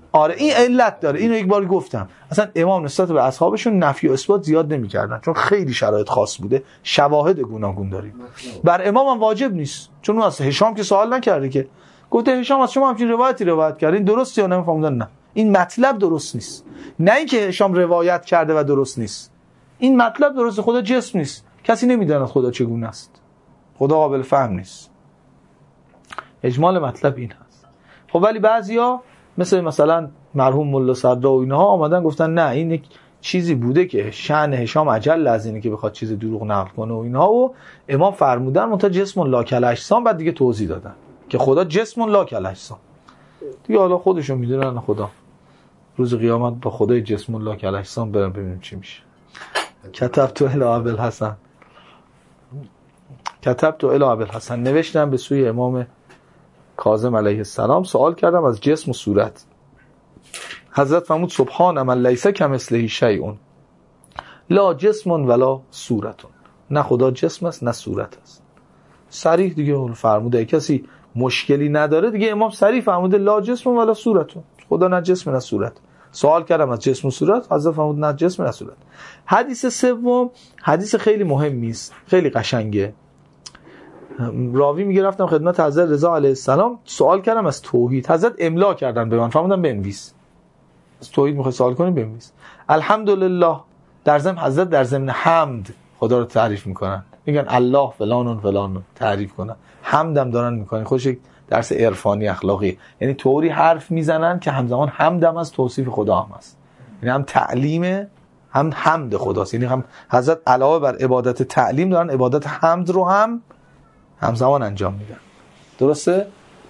آره این علت داره، اینو یک بار گفتم. اصلا امام نسبت به اصحابشون نفی و اثبات زیاد نمی‌کردن چون خیلی شرایط خاص بوده، شواهد گوناگون داریم. بر امام هم واجب نیست، چون اون از هشام که سوال نکرده که، گفته هشام از شما همچین روایتی روایت کرد، این درسته یا نه؟ فهمیدن نه، این مطلب درست نیست. نه اینکه هشام روایت کرده و درست نیست، این مطلب درسته، خدا جسم نیست، کسی نمیدونه خدا چگونه است، خدا قابل فهم نیست. اجمال مطلب این هست. خب ولی بعضیا مثل مثلا مرحوم ملا صدرا و اینها آمدن گفتن نه این یک چیزی بوده که شأن هشام عجل از اینه که بخواد چیز دروغ نقل کنه و اینها، و امام فرمودن منتها جسم لا کالاجسام، بعد دیگه توضیح دادن که خدا جسم لا کالاجسام. دیگه حالا خودشون میدونن، خدا روز قیامت با خدای جسم لا کالاجسام بریم ببینیم چی میشه. کتبت الی ابوالحسن کتبت الی ابوالحسن نوشتم به سوی امام کاظم علیه السلام، سوال کردم از جسم و صورت. حضرت فرمود سبحان من لیس کمثله شیء لا جسم ولا صورت. نه خدا جسم است نه صورت است. صریح دیگه فرموده، کسی مشکلی نداره دیگه. امام صریح فرموده لا جسم ولا صورت، خدا نه جسم نه صورت. سوال کردم از جسم و صورت، حضرت فرمود نه جسم نه صورت. حدیث سوم حدیث خیلی مهمی است، خیلی قشنگه. راوی میگه رفتم خدمت حضرت رضا علیه السلام، سوال کردم از توحید. حضرت املا کردن به من، فرمودن بنویس، از توحید میخوای سوال کنی بنویس. الحمدلله. در ضمن حضرت در ضمن حمد خدا رو تعریف میکنن، میگن الله فلان و فلان تعریف کنن، حمدم دارن میکنن. خودش یک درس عرفانی اخلاقی، یعنی طوری حرف میزنن که همزمان حمدم از توصیف خدا هم است، یعنی هم تعلیم هم حمد خداست. یعنی هم حضرت علاوه بر عبادت تعلیم دارن عبادت حمد رو هم همزمان انجام میدن. درسته؟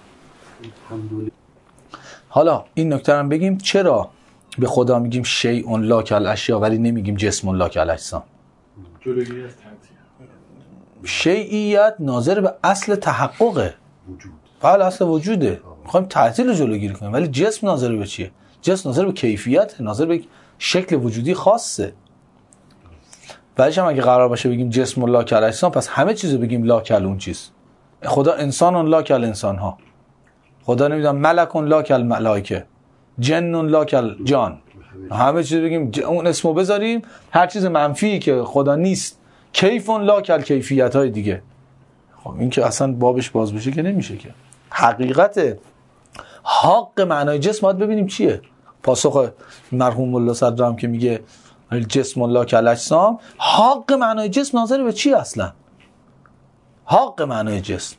حالا این نکته هم بگیم، چرا به خدا میگیم شیء لا کالاشیاء ولی نمیگیم جسم لا کالاجسام؟ جلوگیری از تنزیه. شیعیت ناظر به اصل تحقق وجود، فعل اصل وجوده، میخوایم تعطیل رو جلوگیری کنیم. ولی جسم ناظر به چیه؟ جسم ناظر به کیفیت، ناظر به شکل وجودی خاصه. بعدش هم اگه قرار باشه بگیم جسم لا کالاجسام، پس همه چیزو بگیم لا کال اون چیز. خدا انسان لا کال انسان ها، خدا نمیدونم ملک لا کال ملائکه، جن لا کال جان، همه چیز بگیم اون اسمو بذاریم. هر چیز منفی که خدا نیست، کیف لا کال کیفیت های دیگه. خب این که اصلا بابش باز بشه که نمیشه که. حقیقت حق معنای جسم باید ببینیم چیه. پاسخ مرحوم ملا صدرا هم که میگه جسم لا کالاجسام، حق معنای جسم ناظر به چی اصلا؟ حق معنای جسم،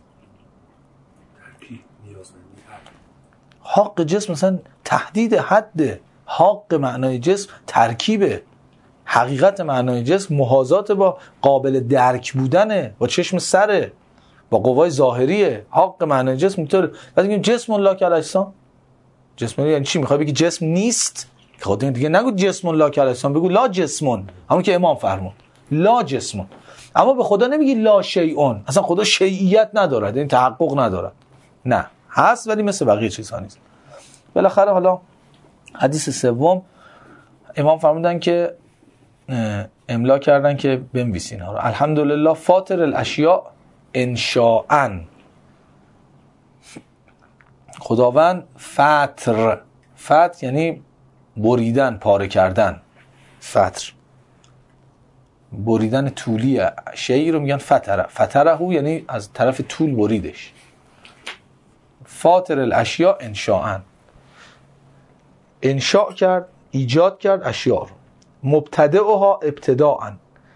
حق جسم مثلا تحدید حد، حق معنای جسم ترکیبه، حقیقت معنای جسم محاذات با قابل درک بودنه، با چشم سره، با قوای ظاهریه. حق معنای جسم اینطوره. بعد میگیم جسم لا کالاجسام، جسم یعنی چی؟ میخوای بگی جسم نیست؟ خدا دیگه نگو جسم لا کالاجسام، بگو لا جسمون، همون که امام فرمود لا جسمون. اما به خدا نمیگی لا شیئون، اصلا خدا شیعیت ندارد، این تحقق ندارد، نه هست ولی مثل بقیه چیزها نیست. بالاخره حالا حدیث سوم امام فرمودن که املا کردن که بنویسین ها رو. الحمدلله فاطر الاشیاء انشاءً، خداوند فطر، فطر یعنی بریدن، پاره کردن، فطر بریدن طولی شیئی رو میگن فطره، فطره یعنی از طرف طول بریدش. فاطر الاشیاء انشاءً، انشاء کرد، ایجاد کرد اشیاء رو. مبتدعها ابتداءً،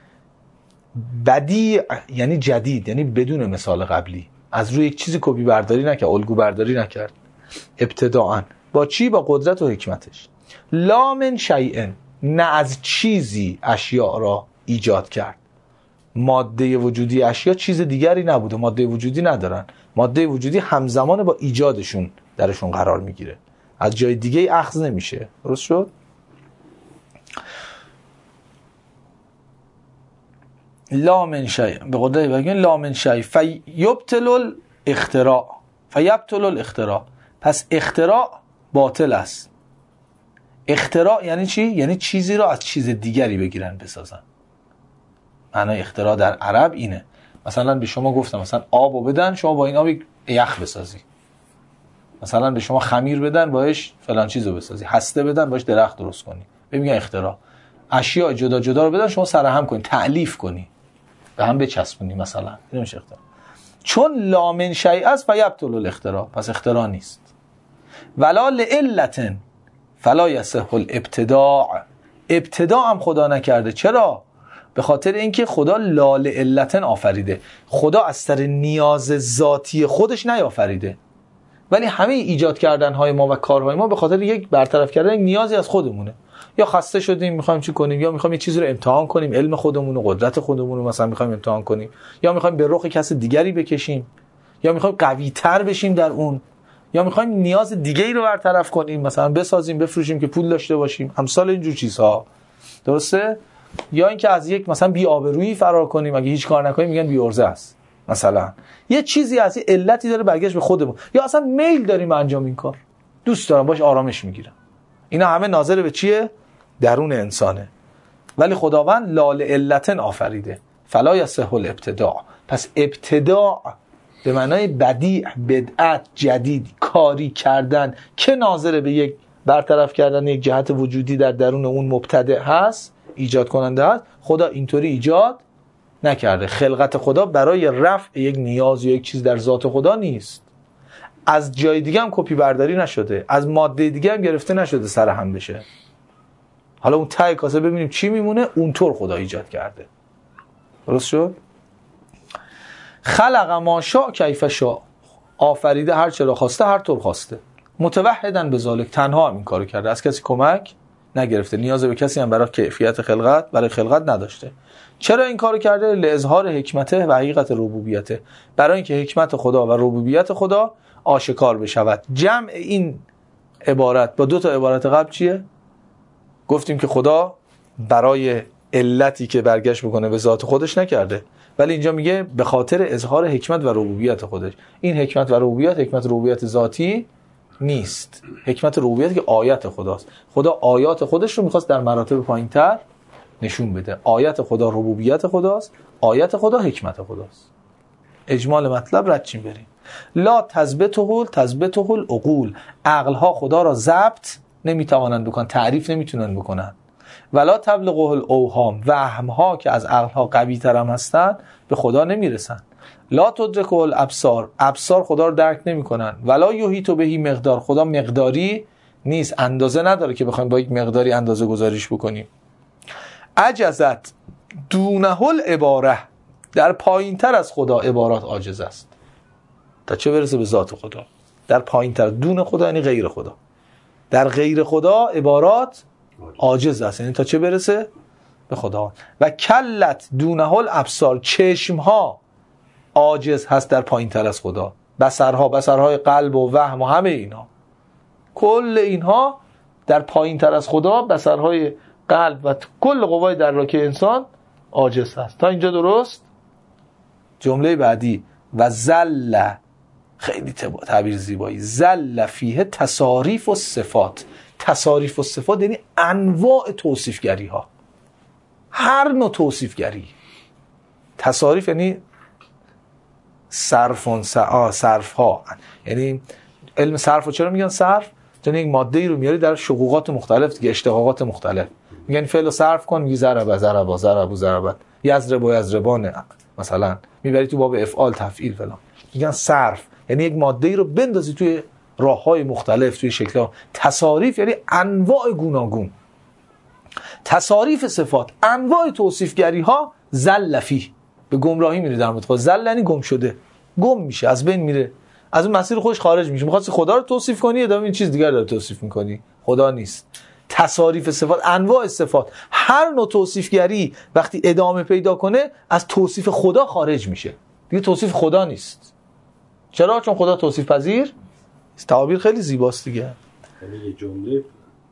بدیع یعنی جدید، یعنی بدون مثال قبلی، از روی یک چیزی کپی برداری نکرد، الگو برداری نکرد. ابتداءً با چی؟ با قدرت و حکمتش. لا من شیء، نه از چیزی اشیاء را ایجاد کرد. ماده وجودی اشیاء چیز دیگری نبوده، ماده وجودی ندارن، ماده وجودی همزمان با ایجادشون درشون قرار میگیره، از جای دیگه اخذ نمیشه. درست شد؟ لا من شیء، به قدرت بگیم لا من شیء فیبطل الاختراع، فیبطل الاختراع، پس اختراع باطل است. اختراع یعنی چی؟ یعنی چیزی را از چیز دیگری بگیرن بسازن. معنای اختراع در عرب اینه. مثلا به شما گفتم مثلا آبو بدن، شما با این آب یخ بسازی، مثلا به شما خمیر بدن باش فلان چیزو بسازی، هسته بدن باش درخت درست کنی، ببین اختراع. اشیاء جدا جدا رو بدن شما سر هم کنی، تألیف کنی، به هم بچسبونی، مثلا این میشه اختراع. چون لا من شیء است فیبطل الاختراع، پس اختراع نیست. ولا لعلة فلا یصح الابتداع، ابتداع هم خدا نکرده. چرا؟ به خاطر اینکه خدا لا لعلة آفریده، خدا از سر نیاز ذاتی خودش نیافریده، ولی همه ایجاد کردنهای ما و کارهای ما به خاطر یک برطرف کردن یک نیازی از خودمونه. یا خسته شدیم میخوایم چی کنیم، یا میخوایم یه چیزی رو امتحان کنیم، علم خودمون و قدرت خودمون رو مثلا میخوایم امتحان کنیم، یا میخوایم به رخ کس دیگری بکشیم، یا میخوایم قوی تر بشیم در اون، یا میخوایم نیاز دیگه‌ای رو برطرف کنیم، مثلا بسازیم بفروشیم که پول داشته باشیم، امثال اینجور چیزها. درسته؟ یا اینکه از یک مثلا بی‌آبرویی فرار کنیم، اگه هیچ کار نکنیم میگن بی‌عرضه است. مثلا یه چیزی از این علتی داره برگشت به خودمون، یا اصلا میل داریم انجام این کار، دوست دارم باش آرامش میگیرم. اینا همه ناظر به چیه؟ درون انسانه. ولی خداوند لا لعلة آفریده فلا یصح الابتداع. پس ابتداع به معنای بدیع، بدعت، جدید، کاری کردن که ناظر به یک برطرف کردن یک جهت وجودی در درون اون مبتدع هست، ایجاد کننده هست، خدا اینطوری ایجاد نکرده. خلقت خدا برای رفع یک نیاز یا یک چیز در ذات خدا نیست. از جای دیگه هم کپی برداری نشده، از ماده دیگه هم گرفته نشده سر هم بشه. حالا اون ته کاسه ببینیم چی میمونه، اونطور خدا ایجاد کرده. درست شد؟ خلق ما شاء کیف شاء، آفریده هر چرا خواسته هر طور خواسته. متوحدن به ذالک، تنها هم این کارو کرده، از کسی کمک نگرفته، نیاز به کسی هم برای کیفیت خلقت برای خلقت نداشته. چرا این کارو کرده؟ لاظهار حکمته و حقیقت ربوبیته، برای اینکه حکمت خدا و ربوبیت خدا آشکار بشود. جمع این عبارت با دو تا عبارت قبل چیه؟ گفتیم که خدا برای علتی که برگشت بکنه به ذات خودش نکرده، ولی اینجا میگه به خاطر اظهار حکمت و ربوبیت خودش. این حکمت و ربوبیت حکمت ربوبیت ذاتی نیست، حکمت ربوبیت که آیت خداست. خدا آیات خودش رو میخواست در مراتب پایینتر نشون بده. آیت خدا ربوبیت خداست، آیت خدا حکمت خداست. اجمال مطلب رد چیم بریم. لا تثبته تثبته العقول، عقلها خدا را ضبط نمیتوانند بکنن، تعریف نمیتونن بکنن. ولا تبلغه الاوهام، وهمها که از عقلها قوی تر هم هستن به خدا نمیرسن. لا تدرکه الابصار، ابصار خدا رو درک نمیکنن. ولا یحیط بهی مقدار، خدا مقداری نیست، اندازه نداره که بخوایم با یک مقداری اندازه گذاریش بکنیم. عجزت دونه العباره، در پایین تر از خدا عبارات عاجز است. تا چه برسه به ذات خدا؟ در پایین تر، دون خدا یعنی غیر خدا، در غیر خدا عبارات عاجز است، یعنی تا چه برسه به خدا. و کلت دونه الابصار، چشم ها عاجز هست در پایین تر از خدا، بصرها، بصرهای قلب و وهم و همه اینا، کل اینها در پایین تر از خدا، بصرهای قلب و کل قوای دراکه انسان عاجز هست. تا اینجا درست؟ جمله بعدی و زل، خیلی تعبیر زیبایی، زل فیه تصاریف و صفات. تصاریف و صفات یعنی انواع توصیفگری ها، هر نوع توصیفگری. تصاریف یعنی صرف و سعا، صرف ها، یعنی علم صرف. و چرا میگن صرف؟ چون یک ماده ای رو میاری در شقوقات مختلف دیگه، اشتقاقات مختلف. میگن فعل رو صرف کن، میگی ضرب ضرب ضرب ضربت، یضرب یضربان، مثلا میبری تو باب افعال تفعیل فلان. میگن صرف یعنی یک ماده ای رو بندازی توی راه‌های مختلف، توی شکل‌ها. تصاریف یعنی انواع گوناگون. تصاریف صفات، انواع توصیفگری ها. زل فیه، به گمراهی میره در مورد خدا. زل یعنی گم شده، گم میشه، از بین میره، از اون مسیر خودش خارج میشه. میخواستی خدا رو توصیف کنی، ادامه این چیز دیگر رو توصیف میکنی، خدا نیست. تصاریف صفات، انواع صفات، هر نوع توصیفگری وقتی ادامه پیدا کنه از توصیف خدا خارج میشه، دیگه توصیف خدا نیست. چرا؟ چون خدا توصیف پذیر. تعابیر خیلی زیباست دیگه. یعنی یه جمله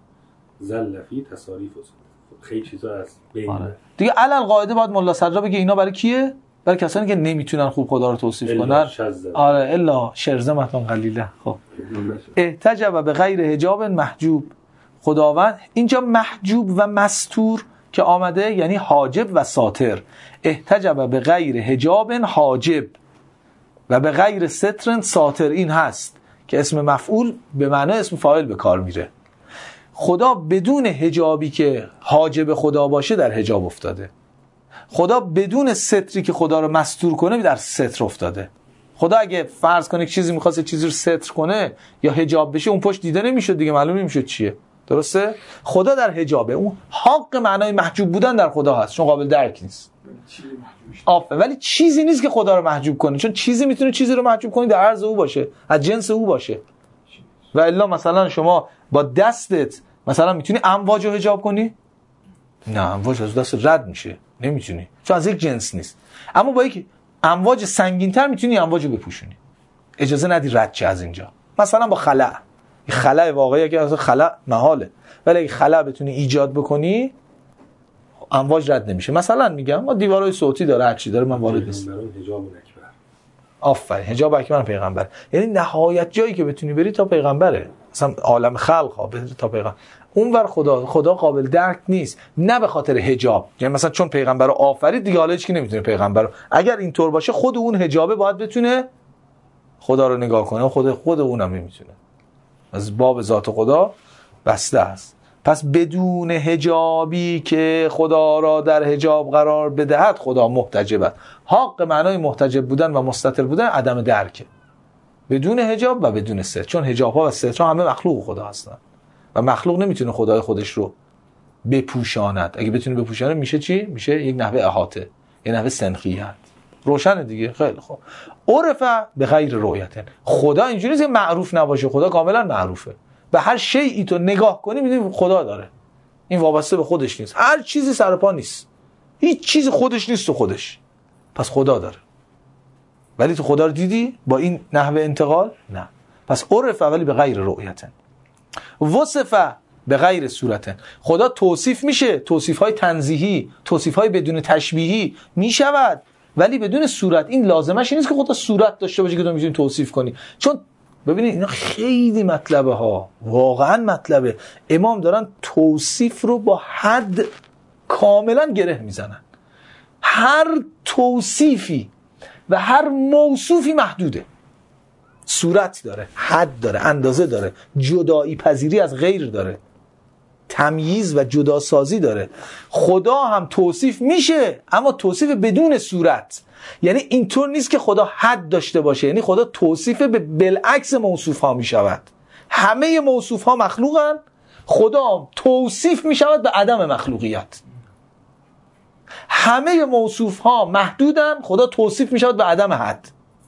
زل فی تصاریف خیلی چیزا از بین. آره. دیگه علل قاعده باید ملا صدرا بگه اینا برای کیه؟ برای کسانی که نمیتونن خوب خدا رو توصیف کنن. آره الا شرذمتون قلیله. خب احتجب به غیر حجاب محجوب، خداوند اینجا محجوب و مستور که آمده یعنی حاجب و ساتر. احتجب به غیر حجاب حاجب و به غیر ستر ساتر. این هست که اسم مفعول به معنای اسم فاعل به کار میره. خدا بدون حجابی که حاجب خدا باشه در حجاب افتاده. خدا بدون ستری که خدا رو مستور کنه در ستر افتاده. خدا اگه فرض کنه که چیزی میخواست چیزی رو ستر کنه یا حجاب بشه، اون پشت دیده نمیشد دیگه، معلوم نمیشد چیه. درسته؟ خدا در حجابه. اون حق معنای محجوب بودن در خدا هست، چون قابل درک نیست. آفه. ولی چیزی نیست که خدا رو محجوب کنه، چون چیزی میتونه چیزی رو محجوب کنه در عرض او باشه، از جنس او باشه. و الا مثلا شما با دستت مثلا میتونی امواج رو حجاب کنی؟ نه، امواج از دست رد میشه، نمیتونی، چون از یک جنس نیست. اما با یک امواج سنگین‌تر میتونی امواج رو بپوشونی، اجازه ندی رد چه از اینجا. مثلا با خلأ، خلأ واقعی که اصلا خلأ محاله، ولی اگه خلأ بتونی ایجاد بکنی امواج رد نمیشه. مثلا میگم ما دیوارهای صوتی داره، هر چی داره، من وارد نیستم. حجاب اکبر. آفرین، حجاب اکبر پیغمبر، یعنی نهایت جایی که بتونی بری تا پیغمبره، مثلا عالم خلق ها بری تا پیغمبر. اونور خدا خدا قابل درک نیست، نه به خاطر حجاب، یعنی مثلا چون پیغمبر رو آفرید دیگه حالا هیچ کی نمیتونه پیغمبر رو، اگر اینطور باشه خود اون حجابه باید بتونه خدا رو نگاه کنه، خود خود اونم نمیتونه، از باب ذات خدا بسته است. پس بدون حجابی که خدا را در حجاب قرار بدهد خدا محتجب است. حق معنای محتجب بودن و مستتر بودن عدم درکه، بدون حجاب و بدون ستر، چون حجاب ها و ستر همه مخلوق خدا هستن و مخلوق نمیتونه خدای خودش رو بپوشاند. اگه بتونه بپوشاند میشه چی؟ میشه یک نحوه احاطه، یک نحوه سنخیت. روشنه دیگه. خیلی خوب. عرف به غیر رؤیت. خدا اینجوری نیست که معروف نباشه، خدا کاملا معروفه. به هر شیئی تو نگاه کنی می‌بینی خدا داره. این وابسته به خودش نیست. هر چیزی سر پا نیست. هیچ چیز خودش نیست تو خودش. پس خدا داره. ولی تو خدا رو دیدی با این نحوه انتقال؟ نه. پس عرف ولی به غیر رؤیت. وصف به غیر صورت. خدا توصیف میشه، توصیف‌های تنزیهی، توصیف‌های بدون تشبیهی میشود، ولی بدون صورت. این لازمش نیست که خدا صورت داشته باشه که تو میتونی توصیف کنی. چون ببینید اینا خیلی مطلبه ها، واقعا مطلبه. امام دارن توصیف رو با حد کاملا گره میزنن. هر توصیفی و هر موصوفی محدوده، صورت داره، حد داره، اندازه داره، جدایی پذیری از غیر داره، تمییز و جداسازی داره. خدا هم توصیف میشه اما توصیف بدون صورت. یعنی اینطور نیست که خدا حد داشته باشه، یعنی خدا توصیف به بالعکس موصوف ها میشود. همه موصوف ها مخلوقن، خدا توصیف میشود به عدم مخلوقیت. همه موصوف ها محدودن، خدا توصیف میشود به عدم حد.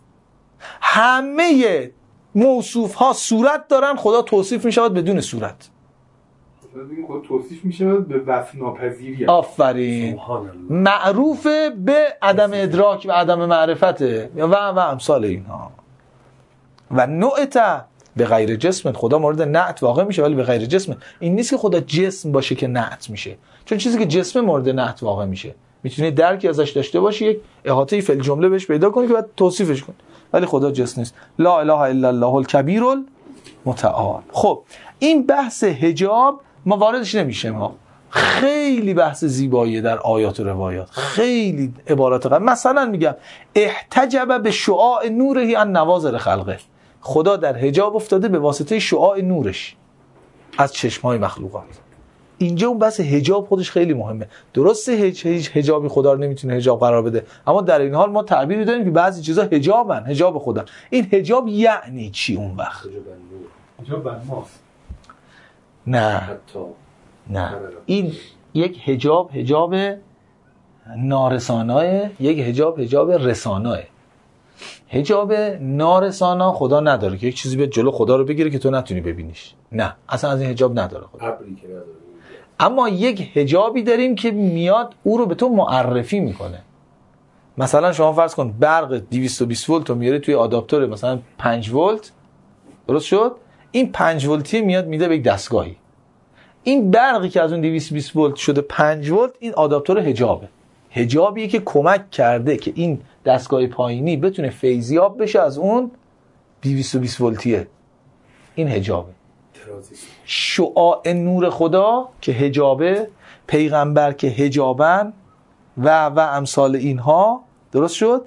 همه موصوف ها صورت دارن، خدا توصیف میشود بدون صورت. این خود توصیف میشه به وصف ناپذیری. آفرین. معروف به عدم ادراک و عدم معرفته و و امثال اینها. و نوعت به غیر جسم. خدا مورد نعت واقع میشه ولی به غیر جسم. این نیست که خدا جسم باشه که نعت میشه، چون چیزی که جسم مورد نعت واقع میشه میتونی درکی ازش داشته باشی، یک احاطه فی الجمله بهش پیدا کنی که بعد توصیفش کنی، ولی خدا جسم نیست. لا اله الا الله الکبیر المتعال. خب این بحث حجاب ما واردش نمیشه. ما خیلی بحث زیباییه در آیات و روایات، خیلی عبارات قبل. مثلا میگم احتجب به شعاع نوره عن نواظر خلقه. خدا در حجاب افتاده به واسطه شعاع نورش از چشمهای مخلوقات. اینجا اون بحث حجاب خودش خیلی مهمه. درسته هیچ هیچ حجابی خدا رو نمیتونه حجاب قرار بده، اما در این حال ما تعبیری داریم که بعضی چیزا حجابن، حجاب خدا. این حجاب یعنی چی اون وقت؟ حجاب بر ماست. نه نه، این یک حجاب حجاب نارساناه، یک حجاب حجاب رساناه. حجاب نارسانا خدا نداره که یک چیزی بیاد جلو خدا رو بگیره که تو نتونی ببینیش. نه، اصلا از این حجاب نداره خدا. ابری که نداره. اما یک حجابی داریم که میاد او رو به تو معرفی میکنه. مثلا شما فرض کن برق دویست و بیست ولت رو میاره توی آداپتور مثلا پنج ولت، درست شد؟ این پنج ولتی میاد میده به یک دستگاهی. این برقی که از اون دویست و بیست ولت شده پنج ولت، این آداپتور حجابه. حجابیه که کمک کرده که این دستگاه پایینی بتونه فیضیاب بشه از اون دویست و بیست ولتیه. این حجابه. شعاع نور خدا که حجابه، پیغمبر که حجابن و و امثال اینها، درست شد؟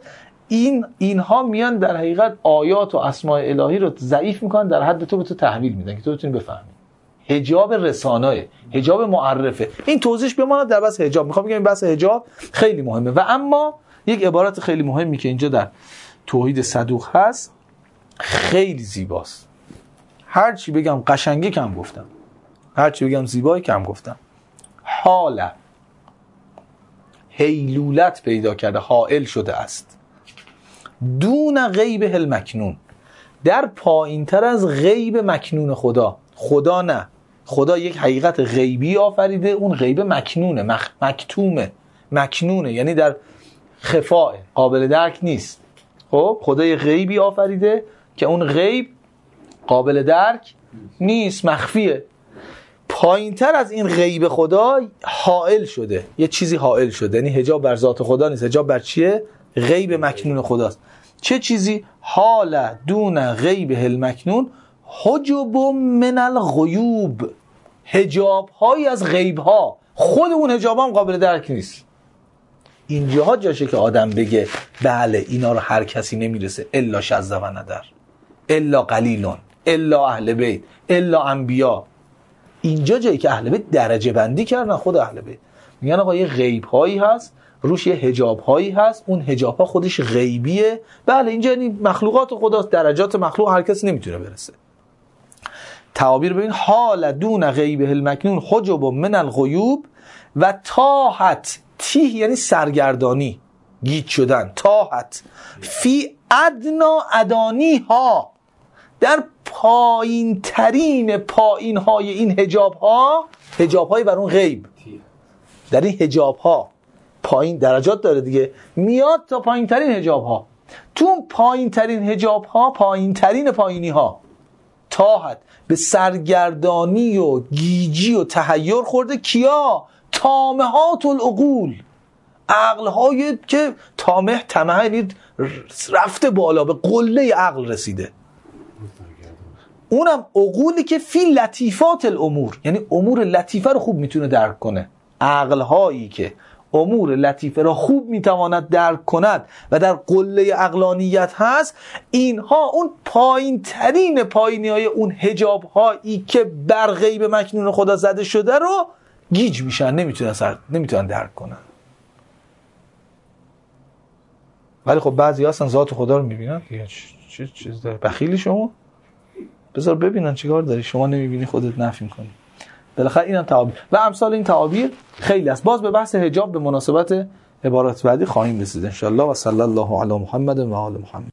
این اینها میان در حقیقت آیات و اسماء الهی رو ضعیف میکنن، در حد تو به تو تحویل میدن که تو بتونی بفهمی. حجاب رسانه، حجاب معرفه. این توضیحش بماند در بحث حجاب. میخوام بگم این بحث حجاب خیلی مهمه. و اما یک عبارت خیلی مهمی که اینجا در توحید صدوق هست خیلی زیباست. هر چی بگم قشنگی کم گفتم، هر چی بگم زیبایی کم گفتم. حالا حیلولت پیدا کرده، حائل شده است، دون غیب المکنون، در پایین تر از غیب مکنون خدا. خدا نه، خدا یک حقیقت غیبی آفریده، اون غیب مکنونه، مخ... مکتومه، مکنونه، یعنی در خفاء، قابل درک نیست. خب خدا یک غیبی آفریده که اون غیب قابل درک نیست، مخفیه. پایین تر از این غیب خدا حائل شده، یه چیزی حائل شده، یعنی حجاب بر ذات خدا نیست، حجاب بر چیه؟ غیب مکنون خداست. چه چیزی؟ حال دون غیب المکنون حجب من الغیوب، حجاب هایی از غیب ها، خود اون حجاب هم قابل درک نیست. اینجاها جاشه که آدم بگه بله اینا رو هر کسی نمیرسه الا شذ و ندر، الا قلیلون، الا اهل بیت، الا انبیا. اینجا جایی که اهل بیت درجه بندی کردن، خود اهل بیت میگن آقا یه غیب هایی هست، روش یه حجاب هایی هست، اون حجاب ها خودش غیبیه. بله اینجا یعنی مخلوقات خداست، درجات مخلوق هر کسی نمیتونه برسه. تعابیر ببین، حال دون غیب المکنون حجب من الغیوب و تاحت، تیه یعنی سرگردانی، گیج شدن، تاحت فی ادنا ادانی ها، در پایین ترین پایین های این حجاب ها، حجاب های بر اون غیب، در این حجاب ها پایین درجات داره دیگه، میاد تا پایین ترین حجاب ها. تو پایین ترین حجاب ها، پایین ترین پایینی ها، تاحت به سرگردانی و گیجی و تحیر خورده. کیا؟ تامهات العقول، عقل های که تامه تمه رفته بالا، به قله عقل رسیده. اونم عقولی که فی لطیفات الامور، یعنی امور لطیفه رو خوب میتونه درک کنه. عقل هایی که امور لطیفه را خوب میتواند درک کند و در قله عقلانیت هست، اینها اون پایین ترین پایینی های اون حجاب هایی که بر غیب مکنون خدا زده شده رو گیج میشن، نمیتونن سر... نمیتونن درک کنن. ولی خب بعضی هستن ذات خدا رو میبینن، چه چیز داره بخیلی شما، بذار ببینن چیکار داری، شما نمیبینی خودت نفی میکنی. بالاخره اینم تعابیر و امثال این تعابیر خیلی است. باز به بحث حجاب به مناسبت عبارات بعدی خواهیم رسید ان شاء الله. و صلی الله علی محمد و آل محمد.